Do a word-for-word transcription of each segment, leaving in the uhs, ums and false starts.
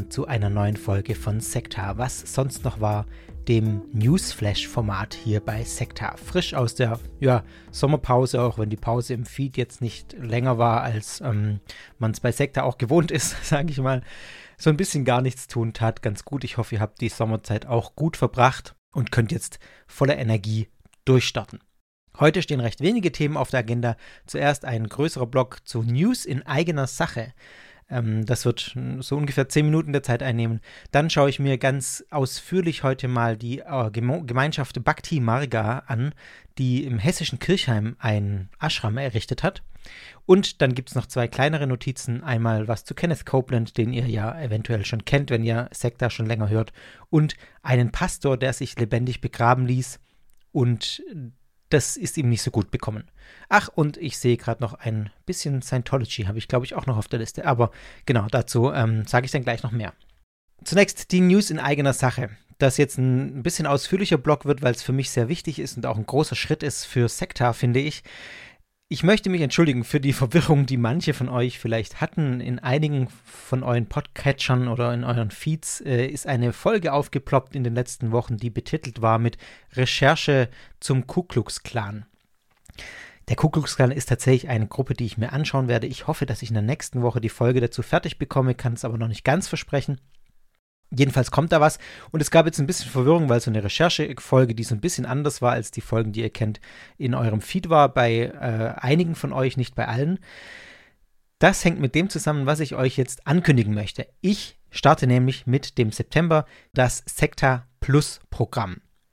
zu einer neuen Folge von Sektar, was sonst noch war, dem Newsflash-Format hier bei Sektar. Frisch aus der ja, Sommerpause, auch wenn die Pause im Feed jetzt nicht länger war, als ähm, man es bei Sektar auch gewohnt ist, sage ich mal. So ein bisschen gar nichts tun tat ganz gut. Ich hoffe, ihr habt die Sommerzeit auch gut verbracht und könnt jetzt voller Energie durchstarten. Heute stehen recht wenige Themen auf der Agenda. Zuerst ein größerer Block zu News in eigener Sache. Ähm, das wird so ungefähr zehn Minuten der Zeit einnehmen. Dann schaue ich mir ganz ausführlich heute mal die äh, Geme- Gemeinschaft Bhakti Marga an, die im hessischen Kirchheim ein Ashram errichtet hat. Und dann gibt es noch zwei kleinere Notizen. Einmal was zu Kenneth Copeland, den ihr ja eventuell schon kennt, wenn ihr Sektar schon länger hört. Und einen Pastor, der sich lebendig begraben ließ. Und das ist ihm nicht so gut bekommen. Ach, und ich sehe gerade noch ein bisschen Scientology, habe ich glaube ich auch noch auf der Liste. Aber genau, dazu ähm, sage ich dann gleich noch mehr. Zunächst die News in eigener Sache. Das jetzt ein bisschen ausführlicher Block wird, weil es für mich sehr wichtig ist und auch ein großer Schritt ist für Sektar, finde ich. Ich möchte mich entschuldigen für die Verwirrung, die manche von euch vielleicht hatten. In einigen von euren Podcatchern oder in euren Feeds äh, ist eine Folge aufgeploppt in den letzten Wochen, die betitelt war mit Recherche zum Ku Klux Klan. Der Ku Klux Klan ist tatsächlich eine Gruppe, die ich mir anschauen werde. Ich hoffe, dass ich in der nächsten Woche die Folge dazu fertig bekomme, kann es aber noch nicht ganz versprechen. Jedenfalls kommt da was und es gab jetzt ein bisschen Verwirrung, weil so eine Recherchefolge, die so ein bisschen anders war als die Folgen, die ihr kennt, in eurem Feed war, bei äh, einigen von euch, nicht bei allen. Das hängt mit dem zusammen, was ich euch jetzt ankündigen möchte. Ich starte nämlich mit dem September das Sektar Plus Programm.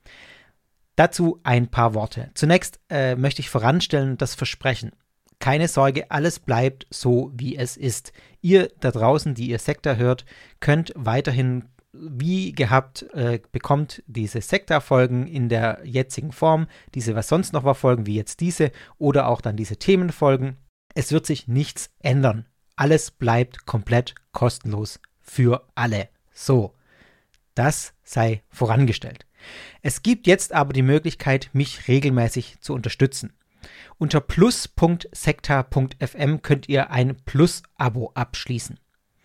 Dazu ein paar Worte. Zunächst äh, möchte ich voranstellen das Versprechen. Keine Sorge, alles bleibt so, wie es ist. Ihr da draußen, die ihr Sektar hört, könnt weiterhin wie gehabt, äh, bekommt diese Sektar-Folgen in der jetzigen Form, diese was sonst noch war Folgen, wie jetzt diese, oder auch dann diese Themenfolgen. Es wird sich nichts ändern. Alles bleibt komplett kostenlos für alle. So, das sei vorangestellt. Es gibt jetzt aber die Möglichkeit, mich regelmäßig zu unterstützen. Unter plus punkt sektar punkt f m könnt ihr ein Plus-Abo abschließen.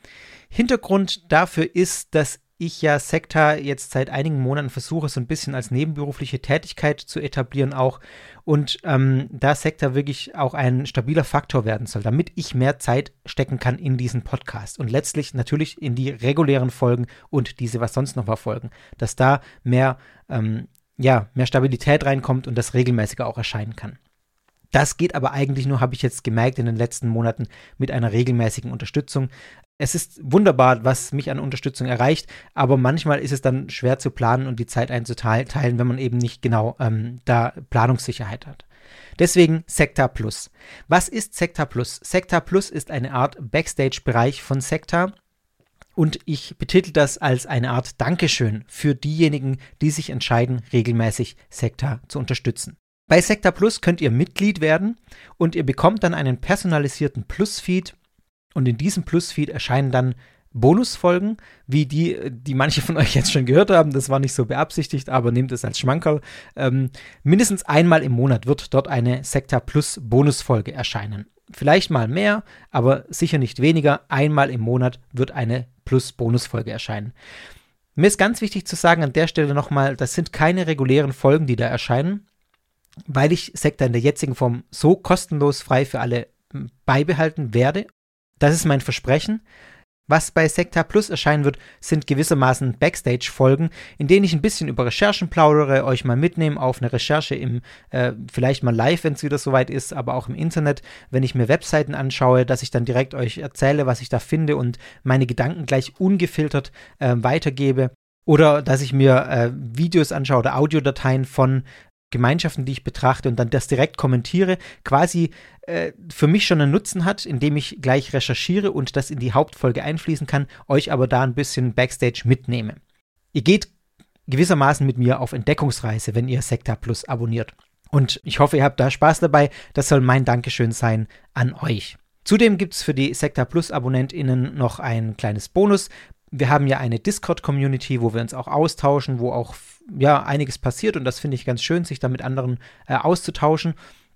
Hintergrund dafür ist, dass ich ja Sektar jetzt seit einigen Monaten versuche, so ein bisschen als nebenberufliche Tätigkeit zu etablieren auch und ähm, da Sektar wirklich auch ein stabiler Faktor werden soll, damit ich mehr Zeit stecken kann in diesen Podcast und letztlich natürlich in die regulären Folgen und diese was sonst noch war Folgen, dass da mehr, ähm, ja, mehr Stabilität reinkommt und das regelmäßiger auch erscheinen kann. Das geht aber eigentlich nur, habe ich jetzt gemerkt, in den letzten Monaten mit einer regelmäßigen Unterstützung. Es ist wunderbar, was mich an Unterstützung erreicht, aber manchmal ist es dann schwer zu planen und die Zeit einzuteilen, wenn man eben nicht genau ähm, da Planungssicherheit hat. Deswegen Sektar Plus. Was ist Sektar Plus? Sektar Plus ist eine Art Backstage-Bereich von Sektar. Und ich betitel das als eine Art Dankeschön für diejenigen, die sich entscheiden, regelmäßig Sektar zu unterstützen. Bei Sektar Plus könnt ihr Mitglied werden und ihr bekommt dann einen personalisierten Plus-Feed und in diesem Plus-Feed erscheinen dann Bonusfolgen, wie die, die manche von euch jetzt schon gehört haben. Das war nicht so beabsichtigt, aber nehmt es als Schmankerl. Ähm, mindestens einmal im Monat wird dort eine Sektar Plus Bonusfolge erscheinen. Vielleicht mal mehr, aber sicher nicht weniger. Einmal im Monat wird eine Plus-Bonusfolge erscheinen. Mir ist ganz wichtig zu sagen an der Stelle nochmal, das sind keine regulären Folgen, die da erscheinen, weil ich Sektar in der jetzigen Form so kostenlos frei für alle beibehalten werde. Das ist mein Versprechen. Was bei Sektar Plus erscheinen wird, sind gewissermaßen Backstage-Folgen, in denen ich ein bisschen über Recherchen plaudere, euch mal mitnehme auf eine Recherche im, äh, vielleicht mal live, wenn es wieder soweit ist, aber auch im Internet, wenn ich mir Webseiten anschaue, dass ich dann direkt euch erzähle, was ich da finde und meine Gedanken gleich ungefiltert äh, weitergebe. Oder dass ich mir äh, Videos anschaue oder Audiodateien von Gemeinschaften, die ich betrachte und dann das direkt kommentiere, quasi äh, für mich schon einen Nutzen hat, indem ich gleich recherchiere und das in die Hauptfolge einfließen kann, euch aber da ein bisschen Backstage mitnehme. Ihr geht gewissermaßen mit mir auf Entdeckungsreise, wenn ihr Sektar Plus abonniert. Und ich hoffe, ihr habt da Spaß dabei. Das soll mein Dankeschön sein an euch. Zudem gibt es für die Sektar Plus AbonnentInnen noch ein kleines Bonus. Wir haben ja eine Discord-Community, wo wir uns auch austauschen, wo auch ja einiges passiert und das finde ich ganz schön, sich da mit anderen äh, auszutauschen.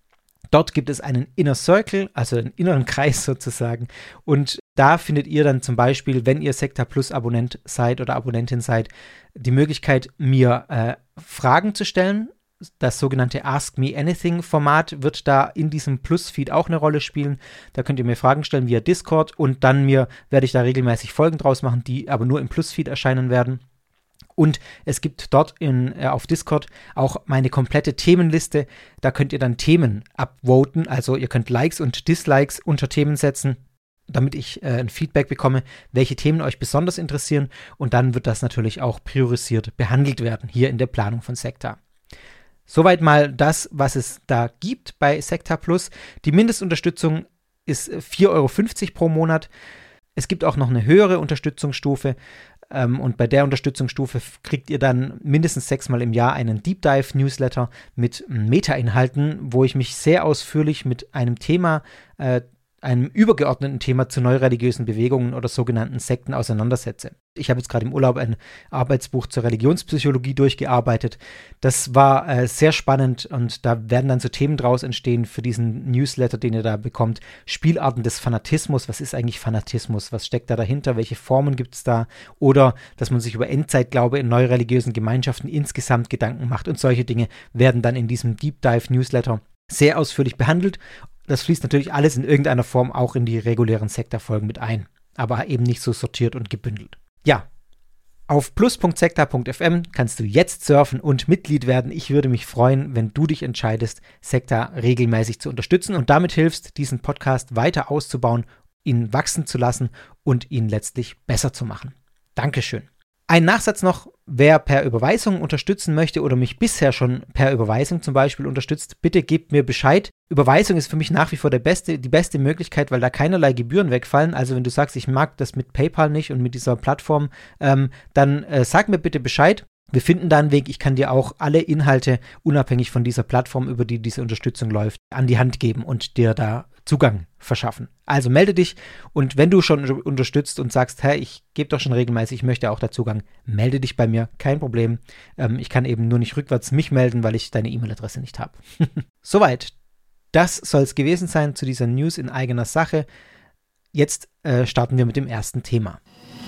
Dort gibt es einen Inner Circle, also einen inneren Kreis sozusagen. Und da findet ihr dann zum Beispiel, wenn ihr Sekta Plus Abonnent seid oder Abonnentin seid, die Möglichkeit, mir äh, Fragen zu stellen. Das sogenannte Ask Me Anything Format wird da in diesem Plus-Feed auch eine Rolle spielen. Da könnt ihr mir Fragen stellen via Discord und dann mir werde ich da regelmäßig Folgen draus machen, die aber nur im Plus-Feed erscheinen werden. Und es gibt dort in, äh, auf Discord auch meine komplette Themenliste. Da könnt ihr dann Themen upvoten. Also ihr könnt Likes und Dislikes unter Themen setzen, damit ich äh, ein Feedback bekomme, welche Themen euch besonders interessieren. Und dann wird das natürlich auch priorisiert behandelt werden, hier in der Planung von Sekta. Soweit mal das, was es da gibt bei Sekta Plus. Die Mindestunterstützung ist vier Euro fünfzig pro Monat. Es gibt auch noch eine höhere Unterstützungsstufe. Ähm, und bei der Unterstützungsstufe kriegt ihr dann mindestens sechsmal im Jahr einen Deep Dive Newsletter mit Meta-Inhalten, wo ich mich sehr ausführlich mit einem Thema, äh, einem übergeordneten Thema zu neureligiösen Bewegungen oder sogenannten Sekten auseinandersetze. Ich habe jetzt gerade im Urlaub ein Arbeitsbuch zur Religionspsychologie durchgearbeitet. Das war äh, sehr spannend und da werden dann so Themen draus entstehen für diesen Newsletter, den ihr da bekommt. Spielarten des Fanatismus. Was ist eigentlich Fanatismus? Was steckt da dahinter? Welche Formen gibt es da? Oder dass man sich über Endzeitglaube in neureligiösen Gemeinschaften insgesamt Gedanken macht. Und solche Dinge werden dann in diesem Deep Dive Newsletter sehr ausführlich behandelt. Das fließt natürlich alles in irgendeiner Form auch in die regulären Sekta-Folgen mit ein, aber eben nicht so sortiert und gebündelt. Ja, auf plus punkt sekta punkt f m kannst du jetzt surfen und Mitglied werden. Ich würde mich freuen, wenn du dich entscheidest, Sekta regelmäßig zu unterstützen und damit hilfst, diesen Podcast weiter auszubauen, ihn wachsen zu lassen und ihn letztlich besser zu machen. Dankeschön. Ein Nachsatz noch, wer per Überweisung unterstützen möchte oder mich bisher schon per Überweisung zum Beispiel unterstützt, bitte gebt mir Bescheid. Überweisung ist für mich nach wie vor der beste, die beste Möglichkeit, weil da keinerlei Gebühren wegfallen. Also wenn du sagst, ich mag das mit PayPal nicht und mit dieser Plattform, ähm, dann äh, sag mir bitte Bescheid. Wir finden da einen Weg. Ich kann dir auch alle Inhalte, unabhängig von dieser Plattform, über die diese Unterstützung läuft, an die Hand geben und dir da Zugang verschaffen. Also melde dich und wenn du schon unterstützt und sagst, hey, ich gebe doch schon regelmäßig, ich möchte auch da Zugang, melde dich bei mir, kein Problem. Ähm, ich kann eben nur nicht rückwärts mich melden, weil ich deine E-Mail-Adresse nicht habe. Soweit. Das soll es gewesen sein zu dieser News in eigener Sache. Jetzt äh, starten wir mit dem ersten Thema.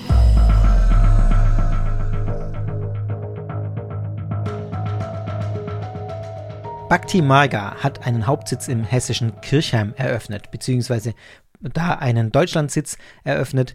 Bhakti Marga hat einen Hauptsitz im hessischen Kirchheim eröffnet, beziehungsweise da einen Deutschlandsitz eröffnet.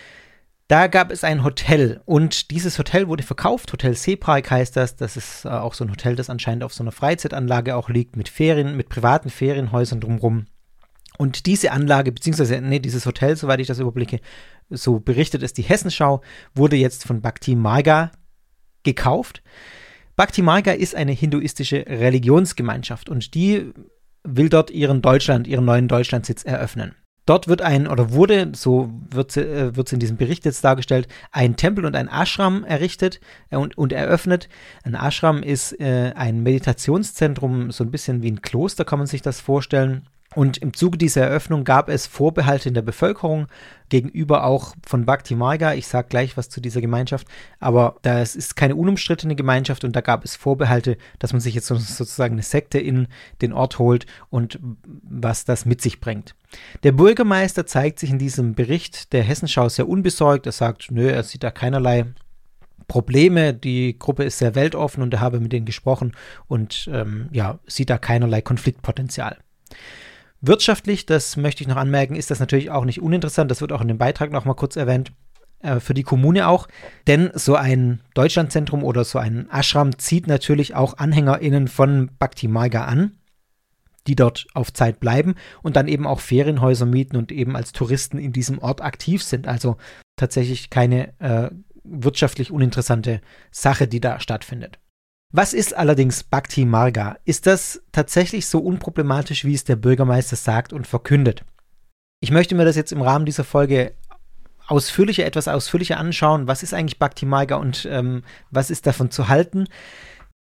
Da gab es ein Hotel und dieses Hotel wurde verkauft. Hotel Seepark heißt das. Das ist äh, auch so ein Hotel, das anscheinend auf so einer Freizeitanlage auch liegt, mit Ferien, mit privaten Ferienhäusern drumherum. Und diese Anlage, beziehungsweise, nee, dieses Hotel, soweit ich das überblicke, so berichtet es die Hessenschau, wurde jetzt von Bhakti Marga gekauft. Bhakti Marga ist eine hinduistische Religionsgemeinschaft und die will dort ihren Deutschland, ihren neuen Deutschlandsitz eröffnen. Dort wird ein, oder wurde, so wird es in diesem Bericht jetzt dargestellt, ein Tempel und ein Ashram errichtet und, und eröffnet. Ein Ashram ist äh, ein Meditationszentrum, so ein bisschen wie ein Kloster, kann man sich das vorstellen. Und im Zuge dieser Eröffnung gab es Vorbehalte in der Bevölkerung gegenüber auch von Bhakti Marga. Ich sage gleich was zu dieser Gemeinschaft, aber das ist keine unumstrittene Gemeinschaft und da gab es Vorbehalte, dass man sich jetzt sozusagen eine Sekte in den Ort holt und was das mit sich bringt. Der Bürgermeister zeigt sich in diesem Bericht der Hessenschau sehr unbesorgt. Er sagt, nö, er sieht da keinerlei Probleme, die Gruppe ist sehr weltoffen und er habe mit denen gesprochen und ähm, ja, sieht da keinerlei Konfliktpotenzial. Wirtschaftlich, das möchte ich noch anmerken, ist das natürlich auch nicht uninteressant. Das wird auch in dem Beitrag noch mal kurz erwähnt. Äh, für die Kommune auch. Denn so ein Deutschlandzentrum oder so ein Ashram zieht natürlich auch AnhängerInnen von Bhakti Marga an, die dort auf Zeit bleiben und dann eben auch Ferienhäuser mieten und eben als Touristen in diesem Ort aktiv sind. Also tatsächlich keine äh, wirtschaftlich uninteressante Sache, die da stattfindet. Was ist allerdings Bhakti Marga? Ist das tatsächlich so unproblematisch, wie es der Bürgermeister sagt und verkündet? Ich möchte mir das jetzt im Rahmen dieser Folge ausführlicher, etwas ausführlicher anschauen. Was ist eigentlich Bhakti Marga und ähm, was ist davon zu halten?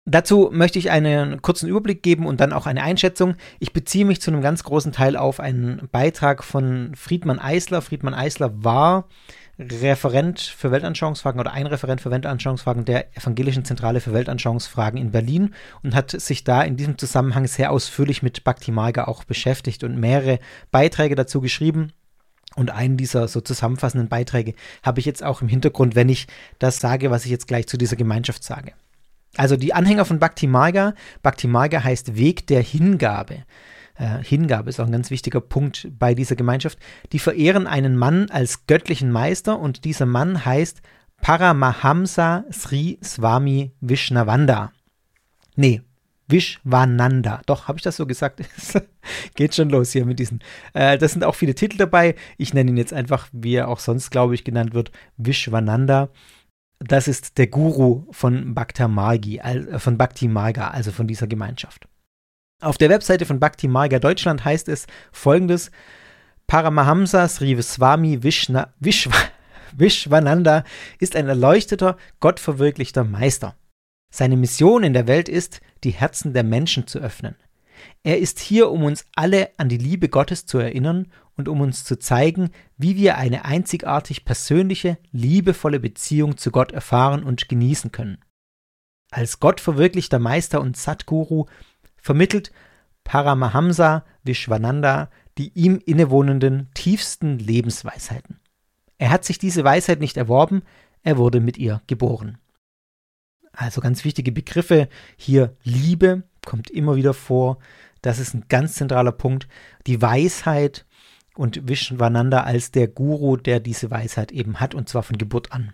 Dazu möchte ich einen kurzen Überblick geben und dann auch eine Einschätzung. Ich beziehe mich zu einem ganz großen Teil auf einen Beitrag von Friedmann Eisler. Friedmann Eisler war Referent für Weltanschauungsfragen oder ein Referent für Weltanschauungsfragen der Evangelischen Zentrale für Weltanschauungsfragen in Berlin und hat sich da in diesem Zusammenhang sehr ausführlich mit Bhakti Marga auch beschäftigt und mehrere Beiträge dazu geschrieben. Und einen dieser so zusammenfassenden Beiträge habe ich jetzt auch im Hintergrund, wenn ich das sage, was ich jetzt gleich zu dieser Gemeinschaft sage. Also die Anhänger von Bhakti Marga, Bhakti Marga heißt Weg der Hingabe. Äh, Hingabe ist auch ein ganz wichtiger Punkt bei dieser Gemeinschaft. Die verehren einen Mann als göttlichen Meister und dieser Mann heißt Paramahamsa Sri Swami Vishnavanda. Nee, Vishwananda. Doch, habe ich das so gesagt? Geht schon los hier mit diesen. Äh, das sind auch viele Titel dabei. Ich nenne ihn jetzt einfach, wie er auch sonst, glaube ich, genannt wird, Vishwananda. Das ist der Guru von Bhakti Marga, äh, von Bhakti Marga, also von dieser Gemeinschaft. Auf der Webseite von Bhakti Marga Deutschland heißt es folgendes: Paramahamsa Sri Swami Vishna, Vishwa, Vishwananda ist ein erleuchteter, gottverwirklichter Meister. Seine Mission in der Welt ist, die Herzen der Menschen zu öffnen. Er ist hier, um uns alle an die Liebe Gottes zu erinnern und um uns zu zeigen, wie wir eine einzigartig persönliche, liebevolle Beziehung zu Gott erfahren und genießen können. Als gottverwirklichter Meister und Satguru vermittelt Paramahamsa Vishwananda die ihm innewohnenden tiefsten Lebensweisheiten. Er hat sich diese Weisheit nicht erworben, er wurde mit ihr geboren. Also ganz wichtige Begriffe hier. Liebe kommt immer wieder vor. Das ist ein ganz zentraler Punkt. Die Weisheit und Vishwananda als der Guru, der diese Weisheit eben hat, und zwar von Geburt an.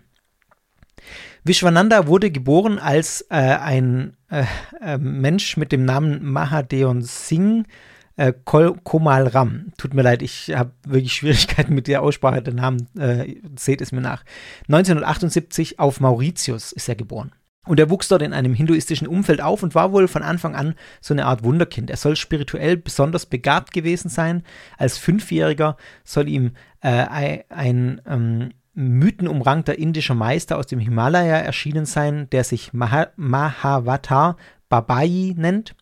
Vishwananda wurde geboren als äh, ein äh, äh, Mensch mit dem Namen Mahadeon Singh äh, Komal Ram. Tut mir leid, ich habe wirklich Schwierigkeiten mit der Aussprache der Namen. Äh, seht es mir nach. neunzehnhundertachtundsiebzig auf Mauritius ist er geboren. Und er wuchs dort in einem hinduistischen Umfeld auf und war wohl von Anfang an so eine Art Wunderkind. Er soll spirituell besonders begabt gewesen sein. Als Fünfjähriger soll ihm äh, ein, ein ähm, mythenumrankter indischer Meister aus dem Himalaya erschienen sein, der sich Maha, Mahavatar Babai nennt.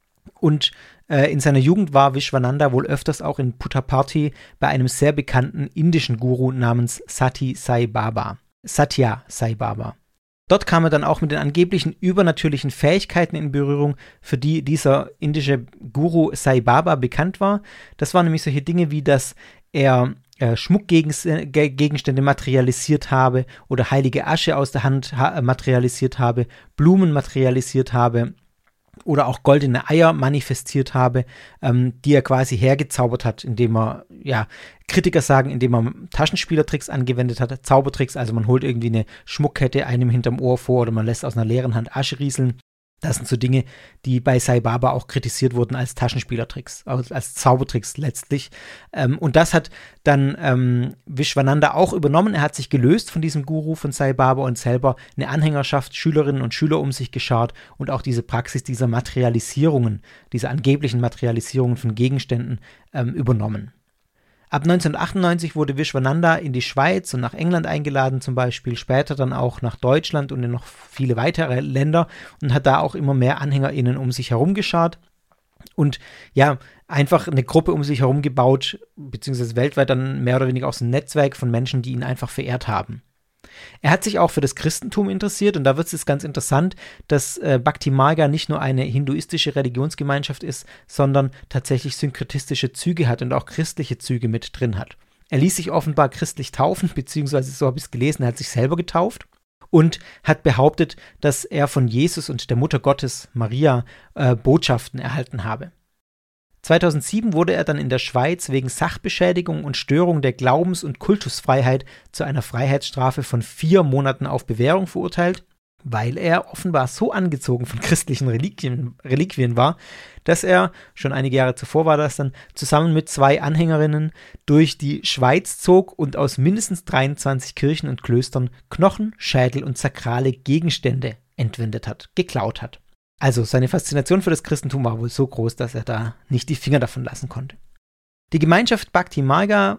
Und äh, in seiner Jugend war Vishwananda wohl öfters auch in Puttaparthi bei einem sehr bekannten indischen Guru namens Sati Sai Baba. Satya Sai Baba. Dort kam er dann auch mit den angeblichen übernatürlichen Fähigkeiten in Berührung, für die dieser indische Guru Sai Baba bekannt war. Das waren nämlich solche Dinge wie, dass er äh, Schmuckgegenstände materialisiert habe oder heilige Asche aus der Hand ha- materialisiert habe, Blumen materialisiert habe oder auch goldene Eier manifestiert habe, ähm, die er quasi hergezaubert hat, indem er, ja, Kritiker sagen, indem er Taschenspielertricks angewendet hat, Zaubertricks, also man holt irgendwie eine Schmuckkette einem hinterm Ohr vor oder man lässt aus einer leeren Hand Asche rieseln. Das sind so Dinge, die bei Sai Baba auch kritisiert wurden als Taschenspielertricks, als, als Zaubertricks letztlich. Ähm, und das hat dann ähm, Vishwananda auch übernommen. Er hat sich gelöst von diesem Guru von Sai Baba und selber eine Anhängerschaft, Schülerinnen und Schüler um sich geschart und auch diese Praxis dieser Materialisierungen, dieser angeblichen Materialisierungen von Gegenständen ähm, übernommen. Ab neunzehnhundertachtundneunzig wurde Vishwananda in die Schweiz und nach England eingeladen zum Beispiel, später dann auch nach Deutschland und in noch viele weitere Länder und hat da auch immer mehr AnhängerInnen um sich herum geschart und ja, einfach eine Gruppe um sich herum gebaut, beziehungsweise weltweit dann mehr oder weniger auch so ein Netzwerk von Menschen, die ihn einfach verehrt haben. Er hat sich auch für das Christentum interessiert und da wird es jetzt ganz interessant, dass äh, Bhakti Marga nicht nur eine hinduistische Religionsgemeinschaft ist, sondern tatsächlich synkretistische Züge hat und auch christliche Züge mit drin hat. Er ließ sich offenbar christlich taufen, beziehungsweise so habe ich es gelesen, er hat sich selber getauft und hat behauptet, dass er von Jesus und der Mutter Gottes, Maria, äh, Botschaften erhalten habe. zweitausendsieben wurde er dann in der Schweiz wegen Sachbeschädigung und Störung der Glaubens- und Kultusfreiheit zu einer Freiheitsstrafe von vier Monaten auf Bewährung verurteilt, weil er offenbar so angezogen von christlichen Reliquien, Reliquien war, dass er, schon einige Jahre zuvor war das dann, zusammen mit zwei Anhängerinnen durch die Schweiz zog und aus mindestens dreiundzwanzig Kirchen und Klöstern Knochen, Schädel und sakrale Gegenstände entwendet hat, geklaut hat. Also seine Faszination für das Christentum war wohl so groß, dass er da nicht die Finger davon lassen konnte. Die Gemeinschaft Bhakti Marga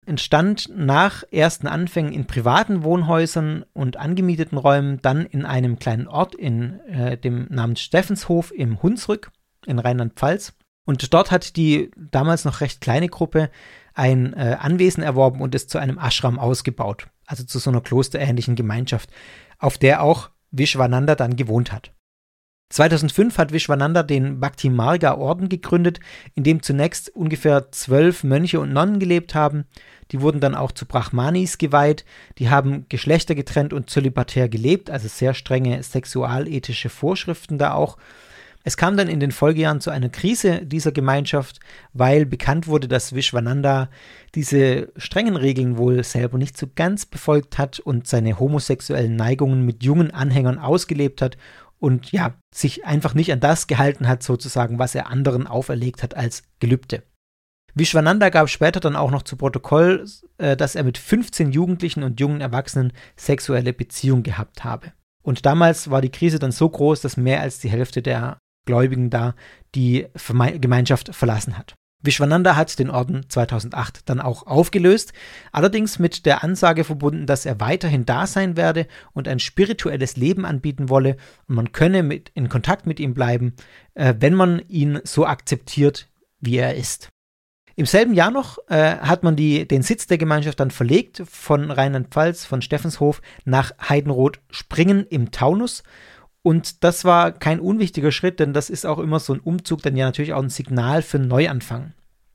entstand nach ersten Anfängen in privaten Wohnhäusern und angemieteten Räumen, dann in einem kleinen Ort in äh, dem namens Steffenshof im Hunsrück in Rheinland-Pfalz. Und dort hat die damals noch recht kleine Gruppe ein äh, Anwesen erworben und es zu einem Ashram ausgebaut, also zu so einer klosterähnlichen Gemeinschaft, auf der auch Vishwananda dann gewohnt hat. zweitausendfünf hat Vishwananda den Bhakti Marga Orden gegründet, in dem zunächst ungefähr zwölf Mönche und Nonnen gelebt haben. Die wurden dann auch zu Brahmanis geweiht. Die haben Geschlechter getrennt und zölibatär gelebt, also sehr strenge sexualethische Vorschriften da auch. Es kam dann in den Folgejahren zu einer Krise dieser Gemeinschaft, weil bekannt wurde, dass Vishwananda diese strengen Regeln wohl selber nicht so ganz befolgt hat und seine homosexuellen Neigungen mit jungen Anhängern ausgelebt hat und ja, sich einfach nicht an das gehalten hat, sozusagen, was er anderen auferlegt hat als Gelübde. Vishwananda gab später dann auch noch zu Protokoll, äh, dass er mit fünfzehn Jugendlichen und jungen Erwachsenen sexuelle Beziehungen gehabt habe. Und damals war die Krise dann so groß, dass mehr als die Hälfte der Gläubigen da die Verme- Gemeinschaft verlassen hat. Vishwananda hat den Orden zweitausendacht dann auch aufgelöst, allerdings mit der Ansage verbunden, dass er weiterhin da sein werde und ein spirituelles Leben anbieten wolle und man könne mit, in Kontakt mit ihm bleiben, äh, wenn man ihn so akzeptiert, wie er ist. Im selben Jahr noch äh, hat man die, den Sitz der Gemeinschaft dann verlegt von Rheinland-Pfalz, von Steffenshof nach Heidenroth-Springen im Taunus. Und das war kein unwichtiger Schritt, denn das ist auch immer so ein Umzug, dann ja natürlich auch ein Signal für einen Neuanfang.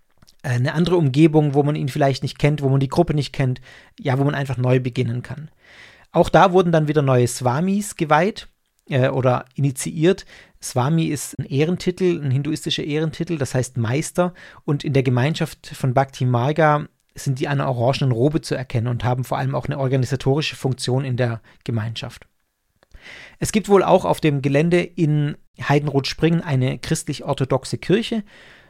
Eine andere Umgebung, wo man ihn vielleicht nicht kennt, wo man die Gruppe nicht kennt, ja, wo man einfach neu beginnen kann. Auch da wurden dann wieder neue Swamis geweiht äh, oder initiiert. Swami ist ein Ehrentitel, ein hinduistischer Ehrentitel, das heißt Meister. Und in der Gemeinschaft von Bhakti Marga sind die an einer orangenen Robe zu erkennen und haben vor allem auch eine organisatorische Funktion in der Gemeinschaft. Es gibt wohl auch auf dem Gelände in Heidenroth-Springen eine christlich-orthodoxe Kirche.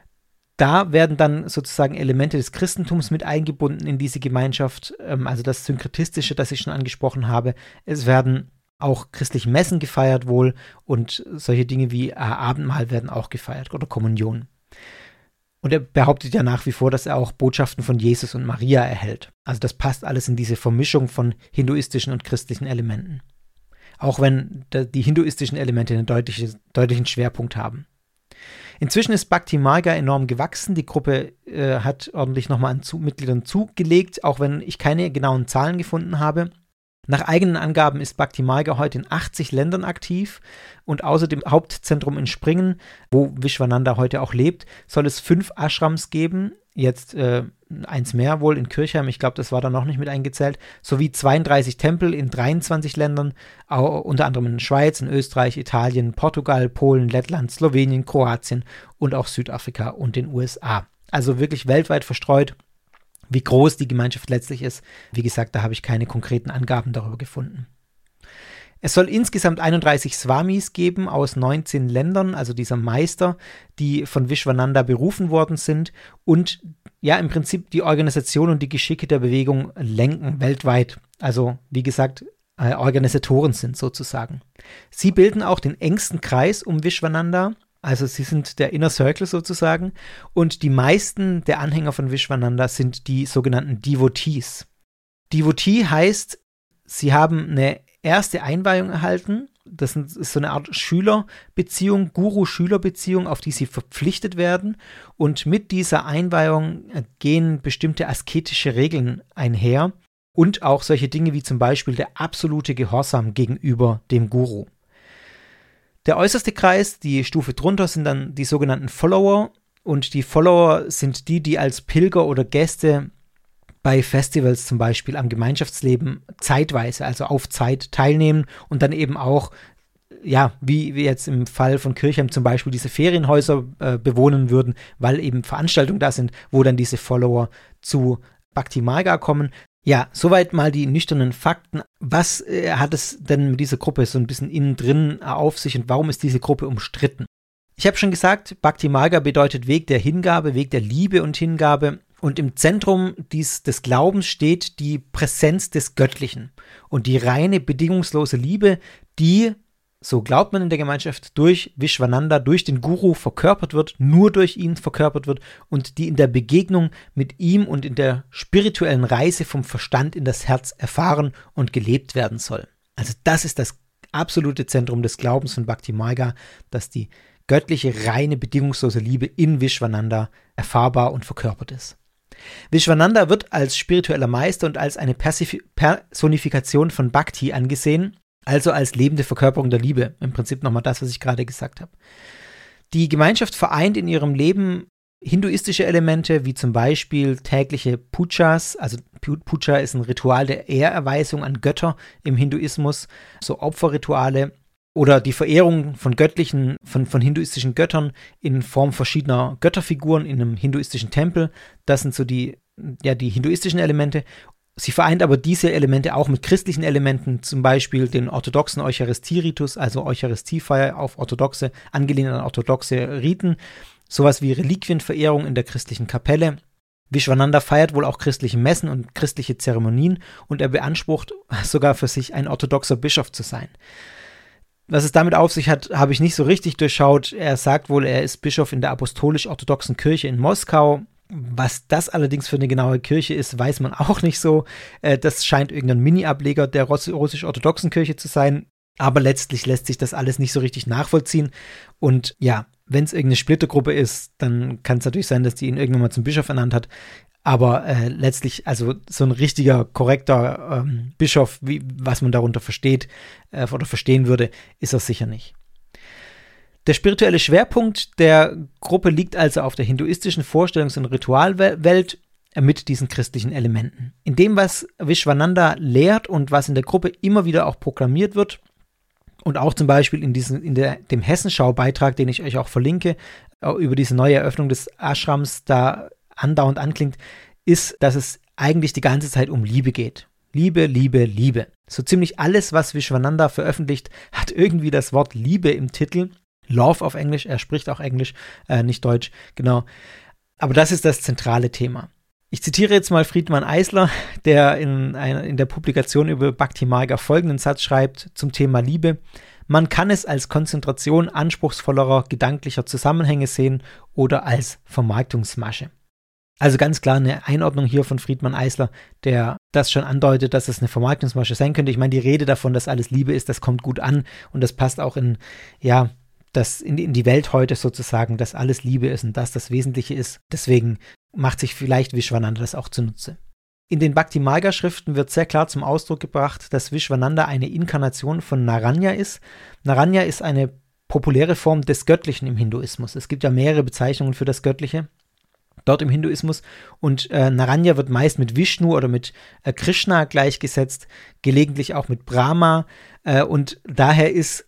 Da werden dann sozusagen Elemente des Christentums mit eingebunden in diese Gemeinschaft, also das Synkretistische, das ich schon angesprochen habe. Es werden auch christliche Messen gefeiert wohl und solche Dinge wie Abendmahl werden auch gefeiert oder Kommunion. Und er behauptet ja nach wie vor, dass er auch Botschaften von Jesus und Maria erhält. Also das passt alles in diese Vermischung von hinduistischen und christlichen Elementen. Auch wenn die hinduistischen Elemente einen deutlichen, deutlichen Schwerpunkt haben. Inzwischen ist Bhakti Marga enorm gewachsen. Die Gruppe äh, hat ordentlich nochmal an zu- Mitgliedern zugelegt, auch wenn ich keine genauen Zahlen gefunden habe. Nach eigenen Angaben ist Bhakti Marga heute in achtzig Ländern aktiv und außer dem Hauptzentrum in Springen, wo Vishwananda heute auch lebt, soll es fünf Ashrams geben, jetzt äh, eins mehr wohl in Kirchheim, ich glaube, das war da noch nicht mit eingezählt, sowie zweiunddreißig Tempel in dreiundzwanzig Ländern, auch unter anderem in der Schweiz, in Österreich, Italien, Portugal, Polen, Lettland, Slowenien, Kroatien und auch Südafrika und den U S A. Also wirklich weltweit verstreut. Wie groß die Gemeinschaft letztlich ist, wie gesagt, da habe ich keine konkreten Angaben darüber gefunden. Es soll insgesamt einunddreißig Swamis geben aus neunzehn Ländern, also dieser Meister, die von Vishwananda berufen worden sind und ja im Prinzip die Organisation und die Geschicke der Bewegung lenken weltweit. Also wie gesagt, äh, Organisatoren sind sozusagen. Sie bilden auch den engsten Kreis um Vishwananda. Also sie sind der Inner Circle sozusagen und die meisten der Anhänger von Vishwananda sind die sogenannten Devotees. Devotee heißt, sie haben eine erste Einweihung erhalten, das ist so eine Art Schülerbeziehung, Guru-Schüler-Beziehung, auf die sie verpflichtet werden und mit dieser Einweihung gehen bestimmte asketische Regeln einher und auch solche Dinge wie zum Beispiel der absolute Gehorsam gegenüber dem Guru. Der äußerste Kreis, die Stufe drunter, sind dann die sogenannten Follower und die Follower sind die, die als Pilger oder Gäste bei Festivals zum Beispiel am Gemeinschaftsleben zeitweise, also auf Zeit teilnehmen und dann eben auch, ja, wie wir jetzt im Fall von Kirchheim zum Beispiel diese Ferienhäuser äh, bewohnen würden, weil eben Veranstaltungen da sind, wo dann diese Follower zu Bhakti Marga kommen. Ja, soweit mal die nüchternen Fakten. Was äh, hat es denn mit dieser Gruppe so ein bisschen innen drin auf sich und warum ist diese Gruppe umstritten? Ich habe schon gesagt, Bhakti Marga bedeutet Weg der Hingabe, Weg der Liebe und Hingabe und im Zentrum dies, des Glaubens steht die Präsenz des Göttlichen und die reine, bedingungslose Liebe, die so glaubt man in der Gemeinschaft, durch Vishwananda, durch den Guru verkörpert wird, nur durch ihn verkörpert wird und die in der Begegnung mit ihm und in der spirituellen Reise vom Verstand in das Herz erfahren und gelebt werden soll. Also das ist das absolute Zentrum des Glaubens von Bhakti Marga, dass die göttliche, reine, bedingungslose Liebe in Vishwananda erfahrbar und verkörpert ist. Vishwananda wird als spiritueller Meister und als eine Persif- Personifikation von Bhakti angesehen, also als lebende Verkörperung der Liebe. Im Prinzip nochmal das, was ich gerade gesagt habe. Die Gemeinschaft vereint in ihrem Leben hinduistische Elemente, wie zum Beispiel tägliche Pujas. Also Puja ist ein Ritual der Ehrerweisung an Götter im Hinduismus, so Opferrituale oder die Verehrung von göttlichen, von, von hinduistischen Göttern in Form verschiedener Götterfiguren in einem hinduistischen Tempel. Das sind so die, ja, die hinduistischen Elemente. Sie vereint aber diese Elemente auch mit christlichen Elementen, zum Beispiel den orthodoxen Eucharistieritus, also Eucharistiefeier auf orthodoxe, angelehnt an orthodoxe Riten, sowas wie Reliquienverehrung in der christlichen Kapelle. Vishwananda feiert wohl auch christliche Messen und christliche Zeremonien und er beansprucht sogar für sich, ein orthodoxer Bischof zu sein. Was es damit auf sich hat, habe ich nicht so richtig durchschaut. Er sagt wohl, er ist Bischof in der apostolisch-orthodoxen Kirche in Moskau. Was das allerdings für eine genaue Kirche ist, weiß man auch nicht so. Das scheint irgendein Mini-Ableger der russisch-orthodoxen Kirche zu sein. Aber letztlich lässt sich das alles nicht so richtig nachvollziehen. Und ja, wenn es irgendeine Splittergruppe ist, dann kann es natürlich sein, dass die ihn irgendwann mal zum Bischof ernannt hat. Aber äh, letztlich, also so ein richtiger, korrekter ähm, Bischof, wie, was man darunter versteht äh, oder verstehen würde, ist er sicher nicht. Der spirituelle Schwerpunkt der Gruppe liegt also auf der hinduistischen Vorstellungs- und Ritualwelt mit diesen christlichen Elementen. In dem, was Vishwananda lehrt und was in der Gruppe immer wieder auch proklamiert wird und auch zum Beispiel in, diesen, in der, dem Hessenschau-Beitrag, den ich euch auch verlinke, über diese neue Eröffnung des Ashrams da andauernd anklingt, ist, dass es eigentlich die ganze Zeit um Liebe geht. Liebe, Liebe, Liebe. So ziemlich alles, was Vishwananda veröffentlicht, hat irgendwie das Wort Liebe im Titel. Love auf Englisch, er spricht auch Englisch, äh, nicht Deutsch, genau. Aber das ist das zentrale Thema. Ich zitiere jetzt mal Friedmann Eisler, der in, einer, in der Publikation über Bhakti Marga folgenden Satz schreibt zum Thema Liebe. Man kann es als Konzentration anspruchsvollerer gedanklicher Zusammenhänge sehen oder als Vermarktungsmasche. Also ganz klar eine Einordnung hier von Friedmann Eisler, der das schon andeutet, dass es eine Vermarktungsmasche sein könnte. Ich meine, die Rede davon, dass alles Liebe ist, das kommt gut an und das passt auch in, ja, das in, in die Welt heute sozusagen, dass alles Liebe ist und das das Wesentliche ist. Deswegen macht sich vielleicht Vishwananda das auch zunutze. In den Bhakti-Marga-Schriften wird sehr klar zum Ausdruck gebracht, dass Vishwananda eine Inkarnation von Naranja ist. Naranja ist eine populäre Form des Göttlichen im Hinduismus. Es gibt ja mehrere Bezeichnungen für das Göttliche dort im Hinduismus und äh, Naranja wird meist mit Vishnu oder mit äh, Krishna gleichgesetzt, gelegentlich auch mit Brahma äh, und daher ist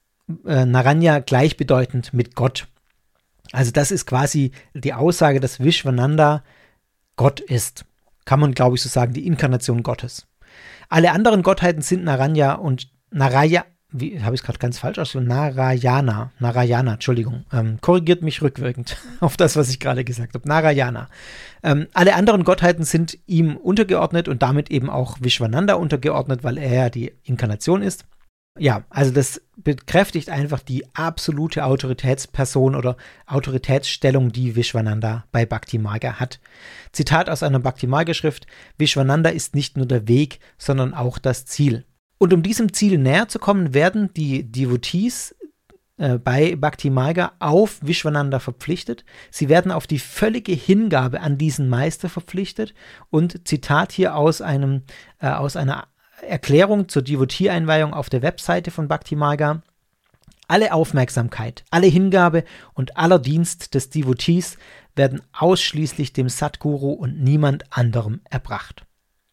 äh, Naranja gleichbedeutend mit Gott. Also das ist quasi die Aussage, dass Vishwananda Gott ist. Kann man, glaube ich, so sagen, die Inkarnation Gottes. Alle anderen Gottheiten sind Naranja und Naraya, wie habe ich es gerade ganz falsch ausgesprochen? Narayana, Narayana, Entschuldigung, ähm, korrigiert mich rückwirkend auf das, was ich gerade gesagt habe. Narayana. Ähm, alle anderen Gottheiten sind ihm untergeordnet und damit eben auch Vishwananda untergeordnet, weil er ja die Inkarnation ist. Ja, also das bekräftigt einfach die absolute Autoritätsperson oder Autoritätsstellung, die Vishwananda bei Bhakti Marga hat. Zitat aus einer Bhakti Marga-Schrift: Vishwananda ist nicht nur der Weg, sondern auch das Ziel. Und um diesem Ziel näher zu kommen, werden die Devotees äh, bei Bhakti Marga auf Vishwananda verpflichtet. Sie werden auf die völlige Hingabe an diesen Meister verpflichtet. Und Zitat hier aus einem äh, aus einer Erklärung zur Devotee-Einweihung auf der Webseite von Bhakti Marga: Alle Aufmerksamkeit, alle Hingabe und aller Dienst des Devotees werden ausschließlich dem Sadguru und niemand anderem erbracht.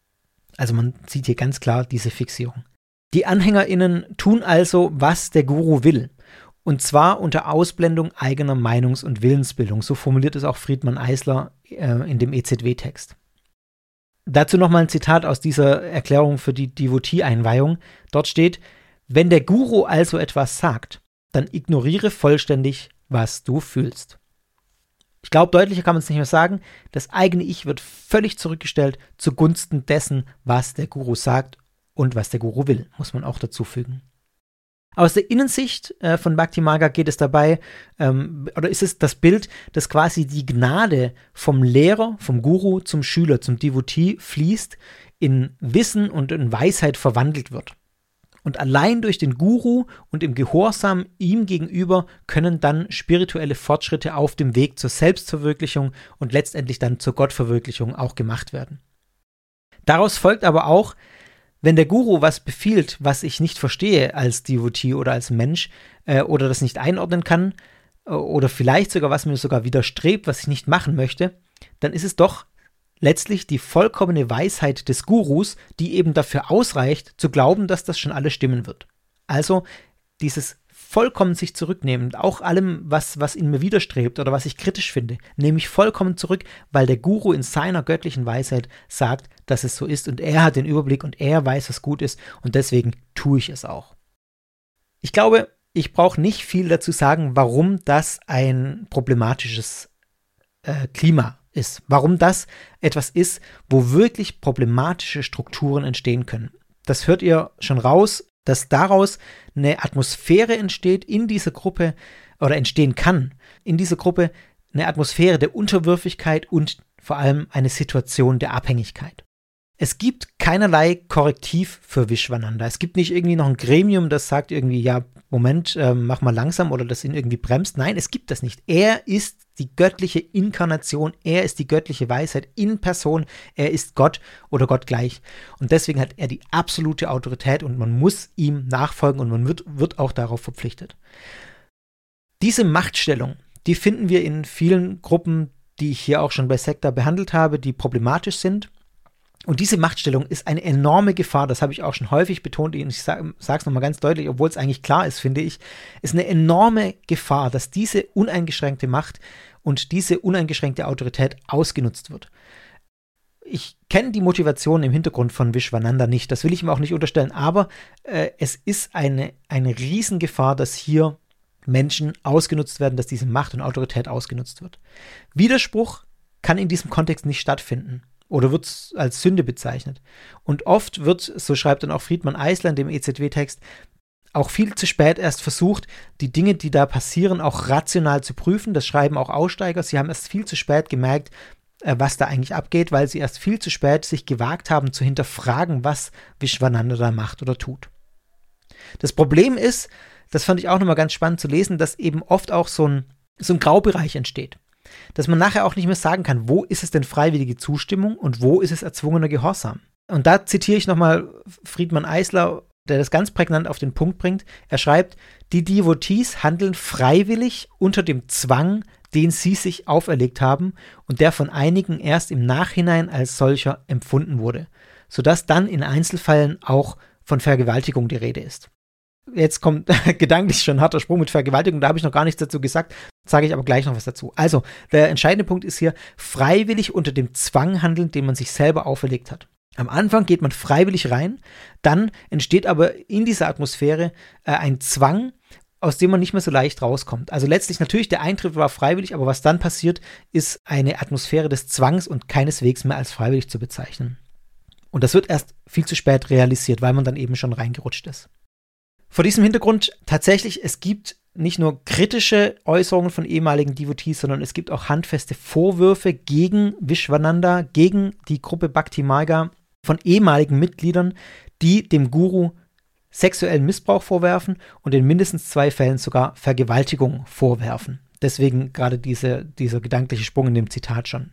Also man sieht hier ganz klar diese Fixierung. Die AnhängerInnen tun also, was der Guru will. Und zwar unter Ausblendung eigener Meinungs- und Willensbildung. So formuliert es auch Friedmann Eisler äh, in dem E Z W-Text. Dazu nochmal ein Zitat aus dieser Erklärung für die Devotee-Einweihung. Dort steht: Wenn der Guru also etwas sagt, dann ignoriere vollständig, was du fühlst. Ich glaube, deutlicher kann man es nicht mehr sagen. Das eigene Ich wird völlig zurückgestellt zugunsten dessen, was der Guru sagt und was der Guru will, muss man auch dazu fügen. Aus der Innensicht äh, von Bhakti Marga geht es dabei, ähm, oder ist es das Bild, dass quasi die Gnade vom Lehrer, vom Guru zum Schüler, zum Devotee fließt, in Wissen und in Weisheit verwandelt wird. Und allein durch den Guru und im Gehorsam ihm gegenüber können dann spirituelle Fortschritte auf dem Weg zur Selbstverwirklichung und letztendlich dann zur Gottverwirklichung auch gemacht werden. Daraus folgt aber auch, wenn der Guru was befiehlt, was ich nicht verstehe als Devotee oder als Mensch äh, oder das nicht einordnen kann äh, oder vielleicht sogar was mir sogar widerstrebt, was ich nicht machen möchte, dann ist es doch letztlich die vollkommene Weisheit des Gurus, die eben dafür ausreicht, zu glauben, dass das schon alles stimmen wird. Also dieses vollkommen sich zurücknehmen, auch allem, was, was in mir widerstrebt oder was ich kritisch finde, nehme ich vollkommen zurück, weil der Guru in seiner göttlichen Weisheit sagt, dass es so ist und er hat den Überblick und er weiß, was gut ist und deswegen tue ich es auch. Ich glaube, ich brauche nicht viel dazu sagen, warum das ein problematisches äh, Klima ist, warum das etwas ist, wo wirklich problematische Strukturen entstehen können. Das hört ihr schon raus, dass daraus eine Atmosphäre entsteht in dieser Gruppe oder entstehen kann, in dieser Gruppe eine Atmosphäre der Unterwürfigkeit und vor allem eine Situation der Abhängigkeit. Es gibt keinerlei Korrektiv für Vishwananda. Es gibt nicht irgendwie noch ein Gremium, das sagt irgendwie, ja, Moment, äh, mach mal langsam oder das ihn irgendwie bremst. Nein, es gibt das nicht. Er ist die göttliche Inkarnation, er ist die göttliche Weisheit in Person, er ist Gott oder Gott gleich. Und deswegen hat er die absolute Autorität und man muss ihm nachfolgen und man wird, wird auch darauf verpflichtet. Diese Machtstellung, die finden wir in vielen Gruppen, die ich hier auch schon bei Sekta behandelt habe, die problematisch sind. Und diese Machtstellung ist eine enorme Gefahr, das habe ich auch schon häufig betont, und ich sage es nochmal ganz deutlich, obwohl es eigentlich klar ist, finde ich, ist eine enorme Gefahr, dass diese uneingeschränkte Macht und diese uneingeschränkte Autorität ausgenutzt wird. Ich kenne die Motivation im Hintergrund von Vishwananda nicht, das will ich ihm auch nicht unterstellen, aber äh, es ist eine, eine Riesengefahr, dass hier Menschen ausgenutzt werden, dass diese Macht und Autorität ausgenutzt wird. Widerspruch kann in diesem Kontext nicht stattfinden. Oder wird als Sünde bezeichnet. Und oft wird, so schreibt dann auch Friedmann Eisler in dem E Z W-Text, auch viel zu spät erst versucht, die Dinge, die da passieren, auch rational zu prüfen. Das schreiben auch Aussteiger. Sie haben erst viel zu spät gemerkt, äh, was da eigentlich abgeht, weil sie erst viel zu spät sich gewagt haben, zu hinterfragen, was Vishwananda da macht oder tut. Das Problem ist, das fand ich auch nochmal ganz spannend zu lesen, dass eben oft auch so ein, so ein Graubereich entsteht. Dass man nachher auch nicht mehr sagen kann, wo ist es denn freiwillige Zustimmung und wo ist es erzwungener Gehorsam. Und da zitiere ich nochmal Friedmann Eisler, der das ganz prägnant auf den Punkt bringt. Er schreibt, die Devotees handeln freiwillig unter dem Zwang, den sie sich auferlegt haben und der von einigen erst im Nachhinein als solcher empfunden wurde, sodass dann in Einzelfällen auch von Vergewaltigung die Rede ist. Jetzt kommt gedanklich schon ein harter Sprung mit Vergewaltigung, da habe ich noch gar nichts dazu gesagt, sage ich aber gleich noch was dazu. Also, der entscheidende Punkt ist hier, freiwillig unter dem Zwang handeln, den man sich selber auferlegt hat. Am Anfang geht man freiwillig rein, dann entsteht aber in dieser Atmosphäre äh, ein Zwang, aus dem man nicht mehr so leicht rauskommt. Also letztlich natürlich, der Eintritt war freiwillig, aber was dann passiert, ist eine Atmosphäre des Zwangs und keineswegs mehr als freiwillig zu bezeichnen. Und das wird erst viel zu spät realisiert, weil man dann eben schon reingerutscht ist. Vor diesem Hintergrund tatsächlich, es gibt nicht nur kritische Äußerungen von ehemaligen Devotees, sondern es gibt auch handfeste Vorwürfe gegen Vishwananda, gegen die Gruppe Bhakti Marga von ehemaligen Mitgliedern, die dem Guru sexuellen Missbrauch vorwerfen und in mindestens zwei Fällen sogar Vergewaltigung vorwerfen. Deswegen gerade diese, dieser gedankliche Sprung in dem Zitat schon.